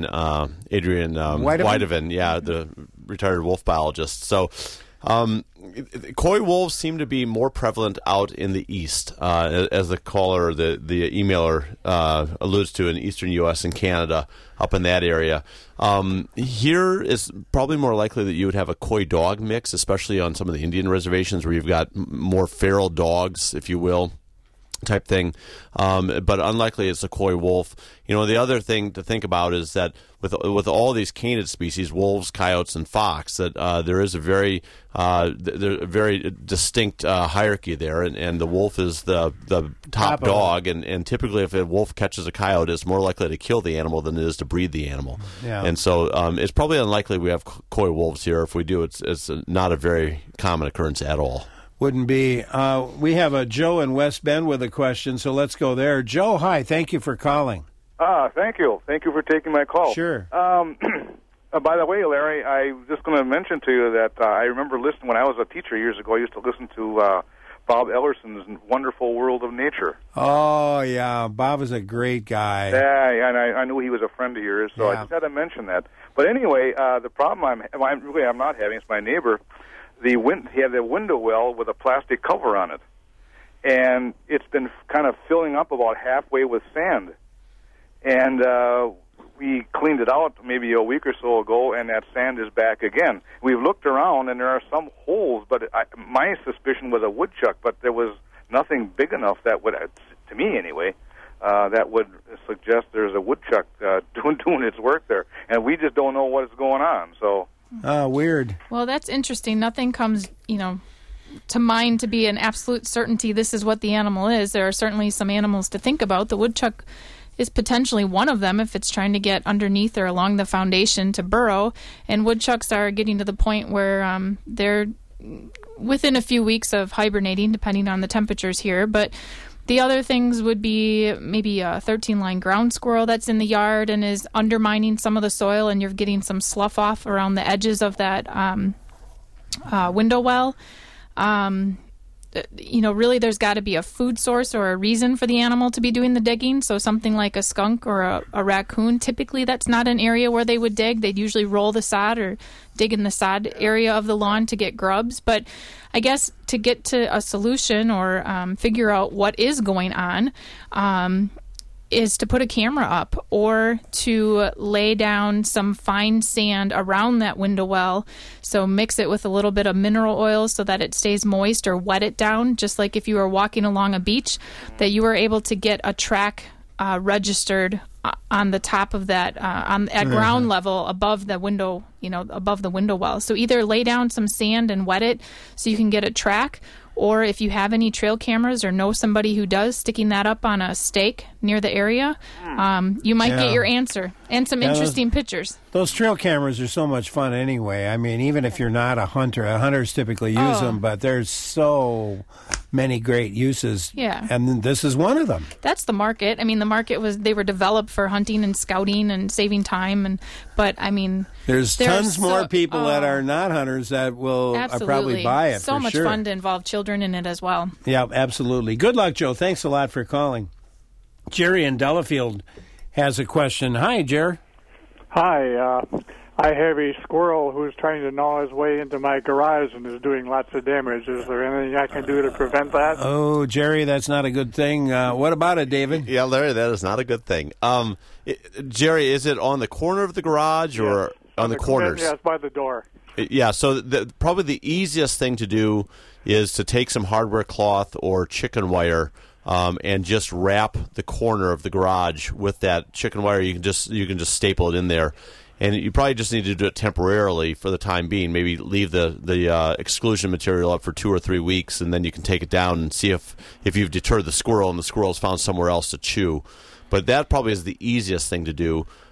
Whitehaven, the retired wolf biologist. So, coy wolves seem to be more prevalent out in the east, as the caller, the emailer alludes to, in eastern U.S. and Canada, up in that area. Here is probably more likely that you would have a coy dog mix, especially on some of the Indian reservations where you've got more feral dogs, if you will, type thing, but unlikely it's a coy wolf. The other thing to think about is that with all these canid species, wolves, coyotes, and fox, that there is a very distinct hierarchy there, and the wolf is the top dog, and typically if a wolf catches a coyote, it's more likely to kill the animal than it is to breed the animal. Yeah. And so it's probably unlikely we have coy wolves here. If we do, it's not a very common occurrence at all. Wouldn't be. We have a Joe in West Bend with a question, so let's go there. Joe, hi. Thank you for calling. Thank you. Thank you for taking my call. Sure. By the way, Larry, I was just going to mention to you that I remember listening when I was a teacher years ago. I used to listen to Bob Ellerson's Wonderful World of Nature. Oh, yeah. Bob is a great guy. Yeah, and I knew he was a friend of yours, so I just had to mention that. But anyway, the problem I'm not having is my neighbor. He had the window well with a plastic cover on it, and it's been kind of filling up about halfway with sand. And we cleaned it out maybe a week or so ago, and that sand is back again. We've looked around, and there are some holes, but my suspicion was a woodchuck, but there was nothing big enough that would, to me anyway, that would suggest there's a woodchuck doing its work there. And we just don't know what's going on, so... weird. Well, that's interesting. Nothing comes, to mind to be an absolute certainty this is what the animal is. There are certainly some animals to think about. The woodchuck is potentially one of them if it's trying to get underneath or along the foundation to burrow. And woodchucks are getting to the point where they're within a few weeks of hibernating, depending on the temperatures here. But the other things would be maybe a 13-line ground squirrel that's in the yard and is undermining some of the soil, and you're getting some slough off around the edges of that window well. Really there's got to be a food source or a reason for the animal to be doing the digging. So something like a skunk or a raccoon, typically that's not an area where they would dig. They'd usually roll the sod or dig in the sod area of the lawn to get grubs. But I guess to get to a solution or figure out what is going on is to put a camera up or to lay down some fine sand around that window well. So mix it with a little bit of mineral oil so that it stays moist, or wet it down, just like if you were walking along a beach, that you were able to get a track registered on the top of that, at ground level above the window, above the window well. So either lay down some sand and wet it so you can get a track, or if you have any trail cameras or know somebody who does, sticking that up on a stake near the area, you might get your answer and some interesting pictures. Those trail cameras are so much fun anyway. I mean, even if you're not a hunter, hunters typically use them, but there's so many great uses. Yeah. And this is one of them. That's the market. I mean, the market they were developed for hunting and scouting and saving time. But I mean, there's tons more people that are not hunters that will probably buy it. So much fun to involve children in it as well. Yeah, absolutely. Good luck, Joe. Thanks a lot for calling. Jerry in Delafield has a question. Hi, Jerry. Hi. I have a squirrel who's trying to gnaw his way into my garage and is doing lots of damage. Is there anything I can do to prevent that? Oh, Jerry, that's not a good thing. What about it, David? Yeah, Larry, that is not a good thing. Jerry, is it on the corner of the garage or on the corners? Yeah, it's by the door. Yeah, so probably the easiest thing to do is to take some hardware cloth or chicken wire and just wrap the corner of the garage with that chicken wire. You can just staple it in there. And you probably just need to do it temporarily for the time being. Maybe leave the exclusion material up for 2 or 3 weeks, and then you can take it down and see if you've deterred the squirrel and the squirrel's found somewhere else to chew. But that probably is the easiest thing to do.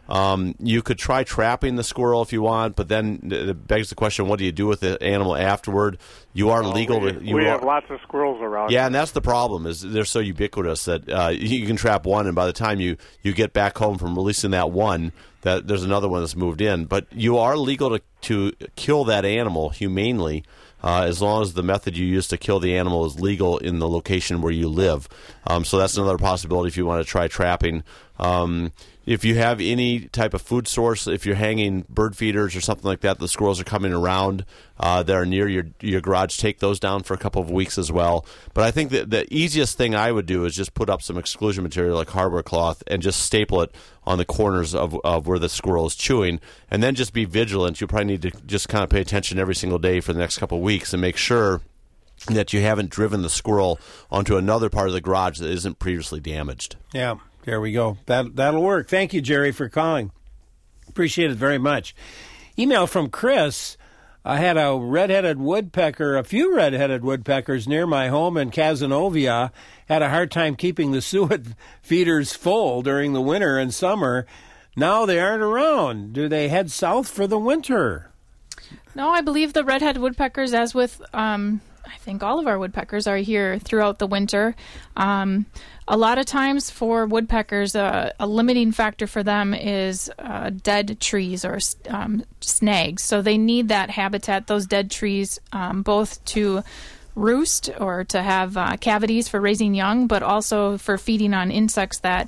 You could try trapping the squirrel if you want, but then it begs the question, what do you do with the animal afterward? You are legal. We have lots of squirrels around. Yeah, and that's the problem, is they're so ubiquitous that you can trap one, and by the time you get back home from releasing that one, that there's another one that's moved in. But you are legal to kill that animal humanely, as long as the method you use to kill the animal is legal in the location where you live. So that's another possibility if you want to try trapping. If you have any type of food source, if you're hanging bird feeders or something like that, the squirrels are coming around that are near your garage, take those down for a couple of weeks as well. But I think that the easiest thing I would do is just put up some exclusion material like hardware cloth and just staple it on the corners of where the squirrel is chewing, and then just be vigilant. You probably need to just kind of pay attention every single day for the next couple of weeks and make sure that you haven't driven the squirrel onto another part of the garage that isn't previously damaged. Yeah. There we go. That'll work. Thank you, Jerry, for calling. Appreciate it very much. Email from Chris. I had a few red-headed woodpeckers near my home in Cazenovia. Had a hard time keeping the suet feeders full during the winter and summer. Now they aren't around. Do they head south for the winter? No, I believe the red-headed woodpeckers, as with I think all of our woodpeckers, are here throughout the winter. A lot of times for woodpeckers, a limiting factor for them is dead trees or snags. So they need that habitat, those dead trees, both to roost or to have cavities for raising young, but also for feeding on insects that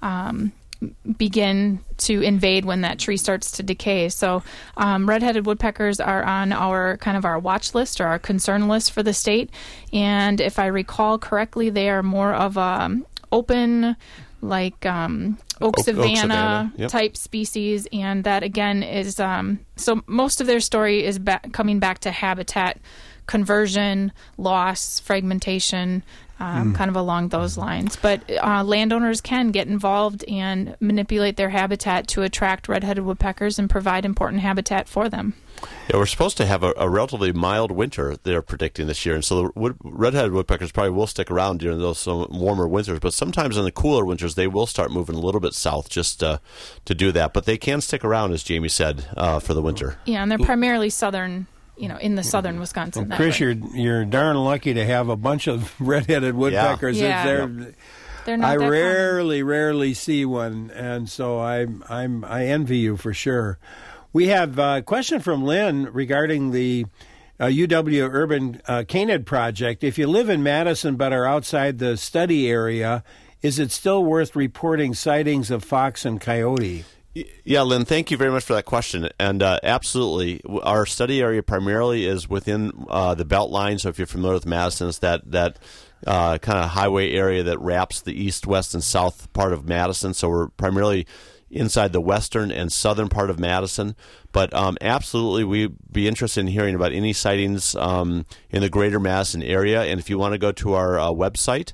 begin to invade when that tree starts to decay. So red-headed woodpeckers are on our watch list or our concern list for the state. And if I recall correctly, they are more of a open, like oak savanna yep. type species. And that, again, is so most of their story is coming back to habitat conversion, loss, fragmentation, kind of along those lines. But landowners can get involved and manipulate their habitat to attract red-headed woodpeckers and provide important habitat for them. Yeah, we're supposed to have a relatively mild winter they're predicting this year, and so the red-headed woodpeckers probably will stick around during those warmer winters, but sometimes in the cooler winters they will start moving a little bit south just to do that. But they can stick around, as Jamie said, for the winter. Yeah, and they're primarily southern, in the southern Wisconsin. Well, Chris, you're darn lucky to have a bunch of red-headed woodpeckers. Yeah. They're not I that rarely see one, and so I envy you for sure. We have a question from Lynn regarding the UW Urban Canid project. If you live in Madison but are outside the study area, is it still worth reporting sightings of fox and coyote? Yeah, Lynn, thank you very much for that question. And absolutely, our study area primarily is within the Beltline. So if you're familiar with Madison, it's that kind of highway area that wraps the east, west, and south part of Madison. So we're primarily inside the western and southern part of Madison. But absolutely, we'd be interested in hearing about any sightings in the greater Madison area. And if you want to go to our website,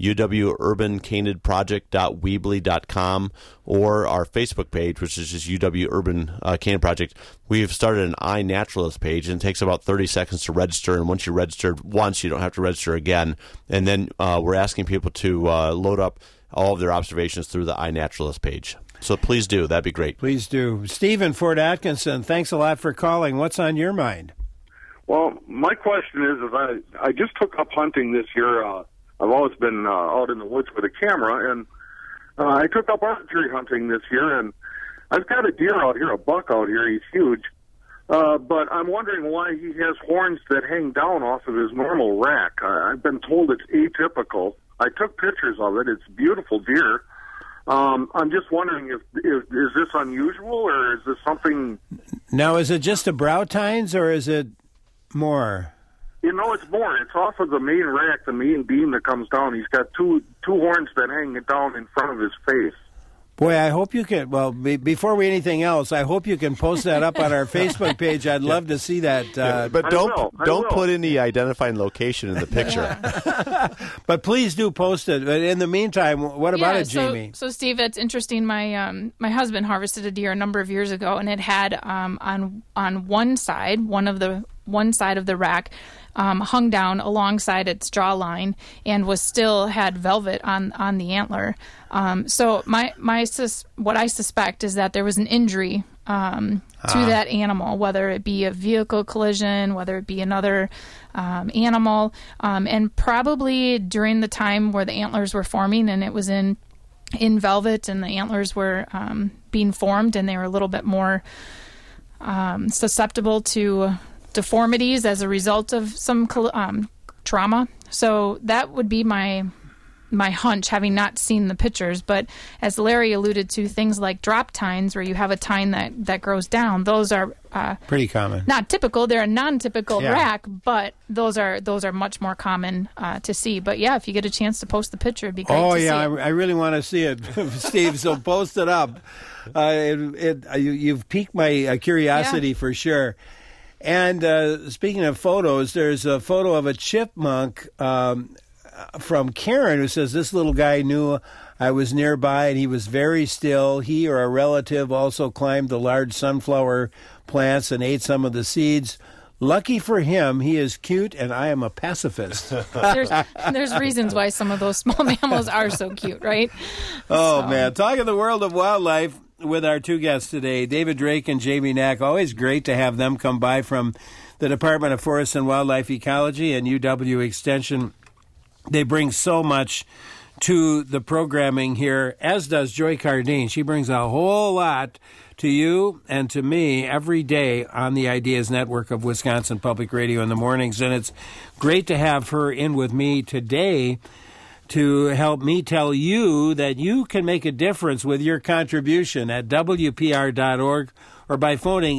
uwurbancanidproject.weebly.com, or our Facebook page, which is just UW Urban Canid Project. We've started an iNaturalist page, and it takes about 30 seconds to register. And once you're registered once, you don't have to register again. And then we're asking people to load up all of their observations through the iNaturalist page. So please do. That'd be great. Please do. Stephen Fort Atkinson, thanks a lot for calling. What's on your mind? Well, my question is I just took up hunting this year. I've always been out in the woods with a camera, and I took up archery hunting this year, and I've got a deer out here, a buck out here. He's huge. But I'm wondering why he has horns that hang down off of his normal rack. I've been told it's atypical. I took pictures of it. It's a beautiful deer. I'm just wondering is this unusual, or is this something... Now, is it just a brow tines, or is it more? It's more. It's off of the main rack, the main beam that comes down. He's got two horns that hang down in front of his face. Boy, I hope you can, before anything else, I hope you can post that up on our Facebook page. I'd love to see that. But don't put any identifying location in the picture. But please do post it. But in the meantime, what about it, Jamie? So Steve, it's interesting. My husband harvested a deer a number of years ago, and it had on one side of the rack, hung down alongside its jawline and had velvet on the antler. So what I suspect is that there was an injury to that animal, whether it be a vehicle collision, whether it be another animal, and probably during the time where the antlers were forming and it was in velvet and the antlers were being formed and they were a little bit more susceptible to deformities as a result of some trauma. So that would be my hunch, having not seen the pictures. But as Larry alluded to, things like drop tines, where you have a tine that grows down, those are pretty common. Not typical. They're a non-typical rack, but those are much more common to see. But yeah, if you get a chance to post the picture, it'd be great to see it. I really want to see it, Steve. So post it up. You've piqued my curiosity for sure. And speaking of photos, there's a photo of a chipmunk from Karen, who says, this little guy knew I was nearby and he was very still. He or a relative also climbed the large sunflower plants and ate some of the seeds. Lucky for him, he is cute and I am a pacifist. There's reasons why some of those small mammals are so cute, right? Man. Talking the world of wildlife with our two guests today, David Drake and Jamie Knack. Always great to have them come by from the Department of Forest and Wildlife Ecology and UW Extension. They bring so much to the programming here, as does Joy Cardine. She brings a whole lot to you and to me every day on the Ideas Network of Wisconsin Public Radio in the mornings. And it's great to have her in with me today to help me tell you that you can make a difference with your contribution at WPR.org or by phoning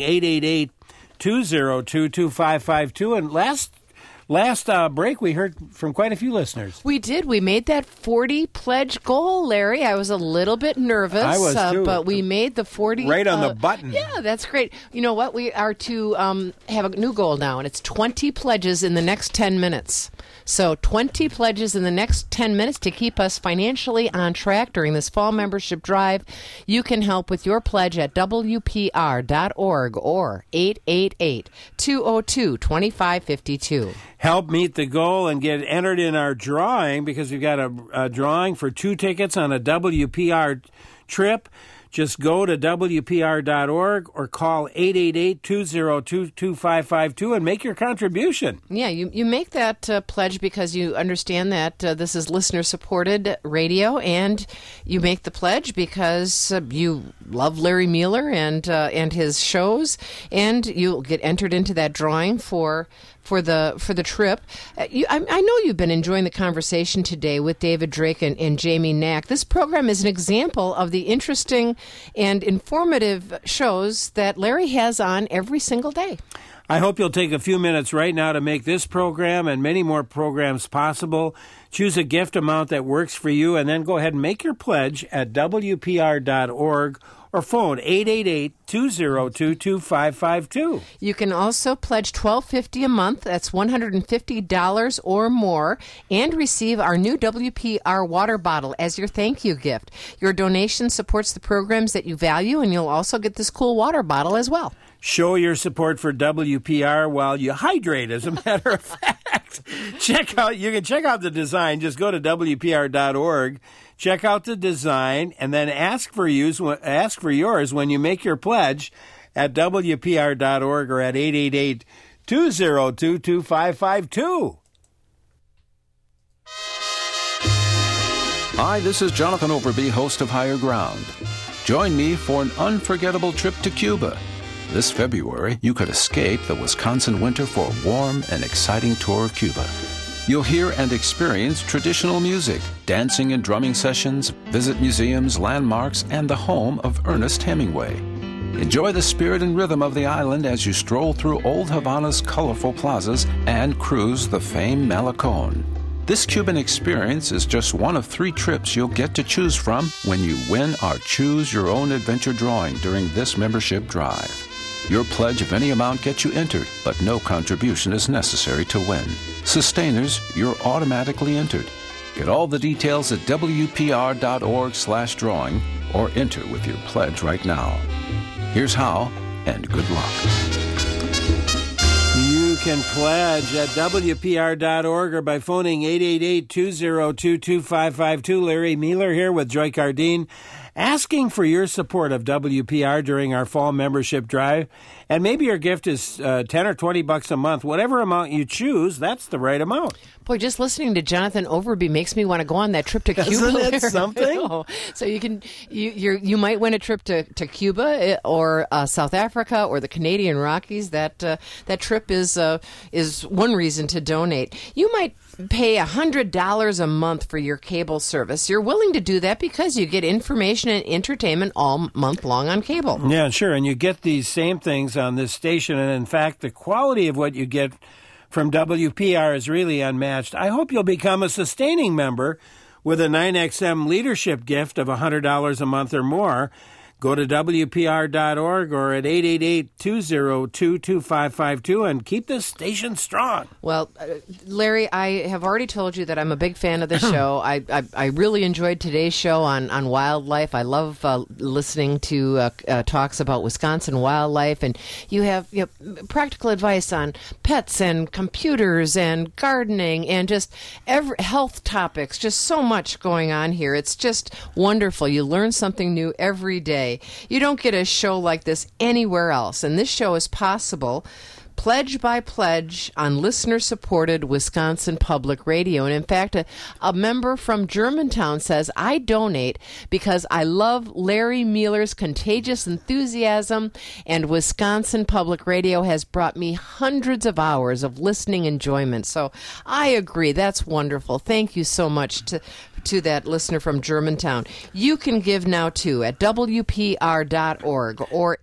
888-202-2552. And Last break, we heard from quite a few listeners. We did. We made that 40 pledge goal, Larry. I was a little bit nervous. I was too. But we made the 40. Right on the button. Yeah, that's great. You know what? We are to have a new goal now, and it's 20 pledges in the next 10 minutes. So 20 pledges in the next 10 minutes to keep us financially on track during this fall membership drive. You can help with your pledge at WPR.org or 888-202-2552. Help meet the goal and get entered in our drawing, because we've got a drawing for 2 tickets on a WPR trip. Just go to WPR.org or call 888-202-2552 and make your contribution. Yeah, you make that pledge because you understand that this is listener-supported radio, and you make the pledge because you love Larry Mueller and his shows, and you'll get entered into that drawing for the trip. I know you've been enjoying the conversation today with David Drake and Jamie Knack. This program is an example of the interesting and informative shows that Larry has on every single day. I hope you'll take a few minutes right now to make this program and many more programs possible. Choose a gift amount that works for you, and then go ahead and make your pledge at WPR.org or phone 888-202-2552. You can also pledge $12.50 a month. That's $150 or more, and receive our new WPR water bottle as your thank you gift. Your donation supports the programs that you value, and you'll also get this cool water bottle as well. Show your support for WPR while you hydrate, as a matter of fact. You can check out the design. Just go to WPR.org, check out the design, and then ask for yours when you make your pledge at WPR.org or at 888-202-2552. Hi, this is Jonathan Overby, host of Higher Ground. Join me for an unforgettable trip to Cuba. This February, you could escape the Wisconsin winter for a warm and exciting tour of Cuba. You'll hear and experience traditional music, dancing and drumming sessions, visit museums, landmarks, and the home of Ernest Hemingway. Enjoy the spirit and rhythm of the island as you stroll through Old Havana's colorful plazas and cruise the famed Malecón. This Cuban experience is just one of 3 trips you'll get to choose from when you win our Choose Your Own Adventure drawing during this membership drive. Your pledge of any amount gets you entered, but no contribution is necessary to win. Sustainers, you're automatically entered. Get all the details at WPR.org/drawing or enter with your pledge right now. Here's how, and good luck. You can pledge at WPR.org or by phoning 888-202-2552. Larry Mueller here with Joy Cardine, asking for your support of WPR during our fall membership drive. And maybe your gift is 10 or $20 a month. Whatever amount you choose, that's the right amount. Boy, just listening to Jonathan Overby makes me want to go on that trip to Cuba. Isn't it something? So you might win a trip to Cuba or South Africa or the Canadian Rockies. That trip is one reason to donate. You might pay $100 a month for your cable service. You're willing to do that because you get information and entertainment all month long on cable. Yeah, sure. And you get these same things on this station. And in fact, the quality of what you get from WPR is really unmatched. I hope you'll become a sustaining member with a 9XM leadership gift of $100 a month or more. Go to WPR.org or at 888-202-2552 and keep this station strong. Well, Larry, I have already told you that I'm a big fan of the show. I really enjoyed today's show on wildlife. I love listening to talks about Wisconsin wildlife. And you have practical advice on pets and computers and gardening and just health topics. Just so much going on here. It's just wonderful. You learn something new every day. You don't get a show like this anywhere else, and this show is possible pledge by pledge on listener-supported Wisconsin Public Radio. And in fact, a member from Germantown says, I donate because I love Larry Mueller's contagious enthusiasm, and Wisconsin Public Radio has brought me hundreds of hours of listening enjoyment. So I agree. That's wonderful. Thank you so much to that listener from Germantown. You can give now, too, at WPR.org or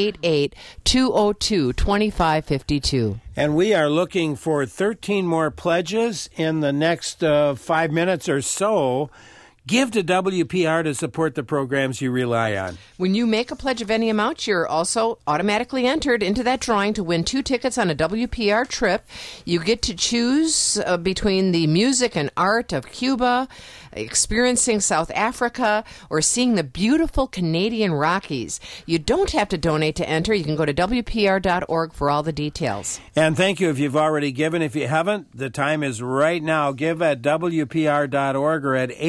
888-202-2552. And we are looking for 13 more pledges in the next 5 minutes or so. Give to WPR to support the programs you rely on. When you make a pledge of any amount, you're also automatically entered into that drawing to win 2 tickets on a WPR trip. You get to choose between the music and art of Cuba, experiencing South Africa, or seeing the beautiful Canadian Rockies. You don't have to donate to enter. You can go to WPR.org for all the details. And thank you if you've already given. If you haven't, the time is right now. Give at WPR.org or at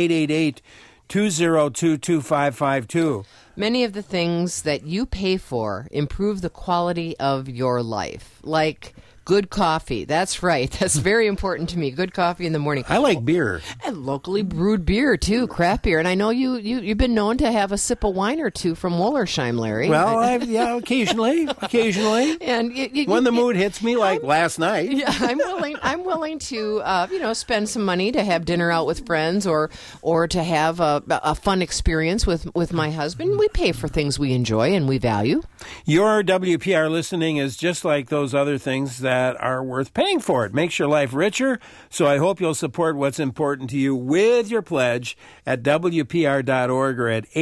888-202-2552. Many of the things that you pay for improve the quality of your life, like good coffee. That's right. That's very important to me. Good coffee in the morning. I like beer. And locally brewed beer, too, craft beer. And I know you've been known to have a sip of wine or two from Wollersheim, Larry. Well, occasionally. And when the mood hits me, like last night. Yeah, I'm willing to, spend some money to have dinner out with friends or to have a fun experience with my husband. We pay for things we enjoy and we value. Your WPR listening is just like those other things that are worth paying for. It makes your life richer, so I hope you'll support what's important to you with your pledge at WPR.org or at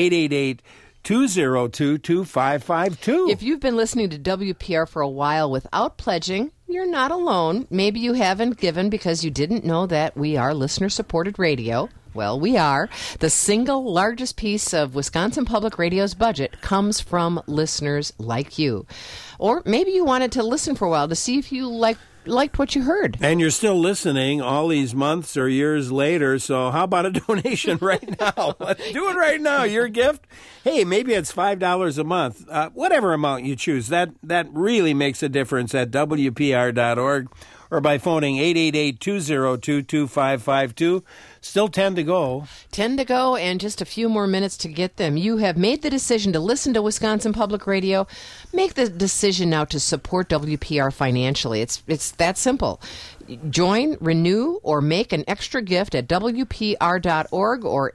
888-202-2552. If you've been listening to WPR for a while without pledging, you're not alone. Maybe you haven't given because you didn't know that we are listener-supported radio. Well, we are. The single largest piece of Wisconsin Public Radio's budget comes from listeners like you. Or maybe you wanted to listen for a while to see if you liked what you heard. And you're still listening all these months or years later, so how about a donation right now? Let's do it right now. Your gift? Hey, maybe it's $5 a month. Whatever amount you choose, that really makes a difference at WPR.org or by phoning 888-202-2552. Still 10 to go. 10 to go and just a few more minutes to get them. You have made the decision to listen to Wisconsin Public Radio. Make the decision now to support WPR financially. It's that simple. Join, renew, or make an extra gift at WPR.org or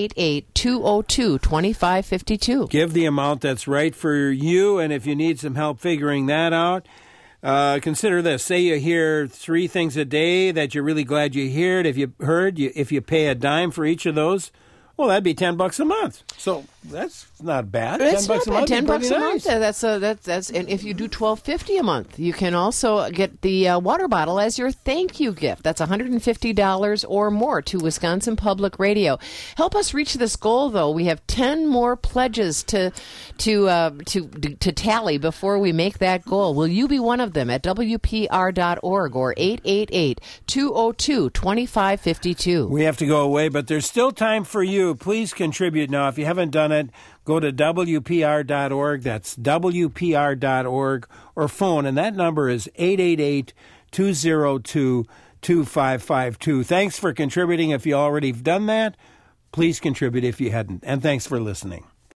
888-202-2552. Give the amount that's right for you, and if you need some help figuring that out, consider this. Say you hear 3 things a day that you're really glad you heard. If you pay a dime for each of those, Well, that'd be $10 a month. So that's not bad. It's $10 a month. $10 a pretty month. nice. That's and if you do $12.50 a month, you can also get the water bottle as your thank you gift. That's $150 or more to Wisconsin Public Radio. Help us reach this goal, though. We have 10 more pledges to tally before we make that goal. Will you be one of them at WPR.org or 888-202-2552? We have to go away, but there's still time for you. Please contribute now. If you haven't done it, go to WPR.org. That's WPR.org, or phone, and that number is 888-202-2552. Thanks for contributing if you already have done that. Please contribute if you hadn't. And thanks for listening.